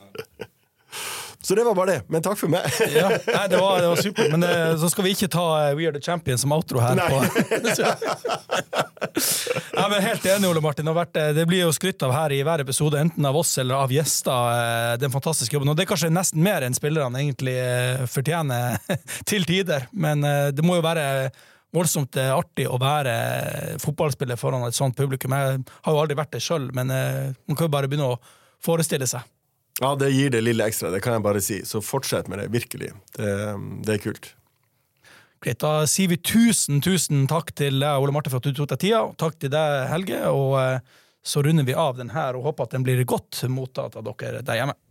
Så det var bare det, men takk for meg. Ja, nei, det var, det var super, men det, så skal vi ikke ta uh, We Are The Champions som outro her. På. Ja, men helt enig, Ole Martin. Det, har vært, det blir jo skrytt av her i hver episode, enten av oss eller av gjester, den fantastiske jobben. Og det er kanskje nesten mer enn spillerne egentlig fortjener til tider, men det må jo være voldsomt artig å være fotballspiller foran et sånt publikum. Jeg har jo aldri vært det selv, men man kan jo bare begynne å forestille seg. Ja, det gir det lille ekstra, det kan jeg bare si. Så fortsett med det, virkelig. Det, det er kult. Greit, da sier vi tusen, tusen takk til deg, Ole Martin, for at du tok deg tida. Takk til deg, Helge, og så runder vi av den her, og håper at den blir godt mottatt av dere der hjemme.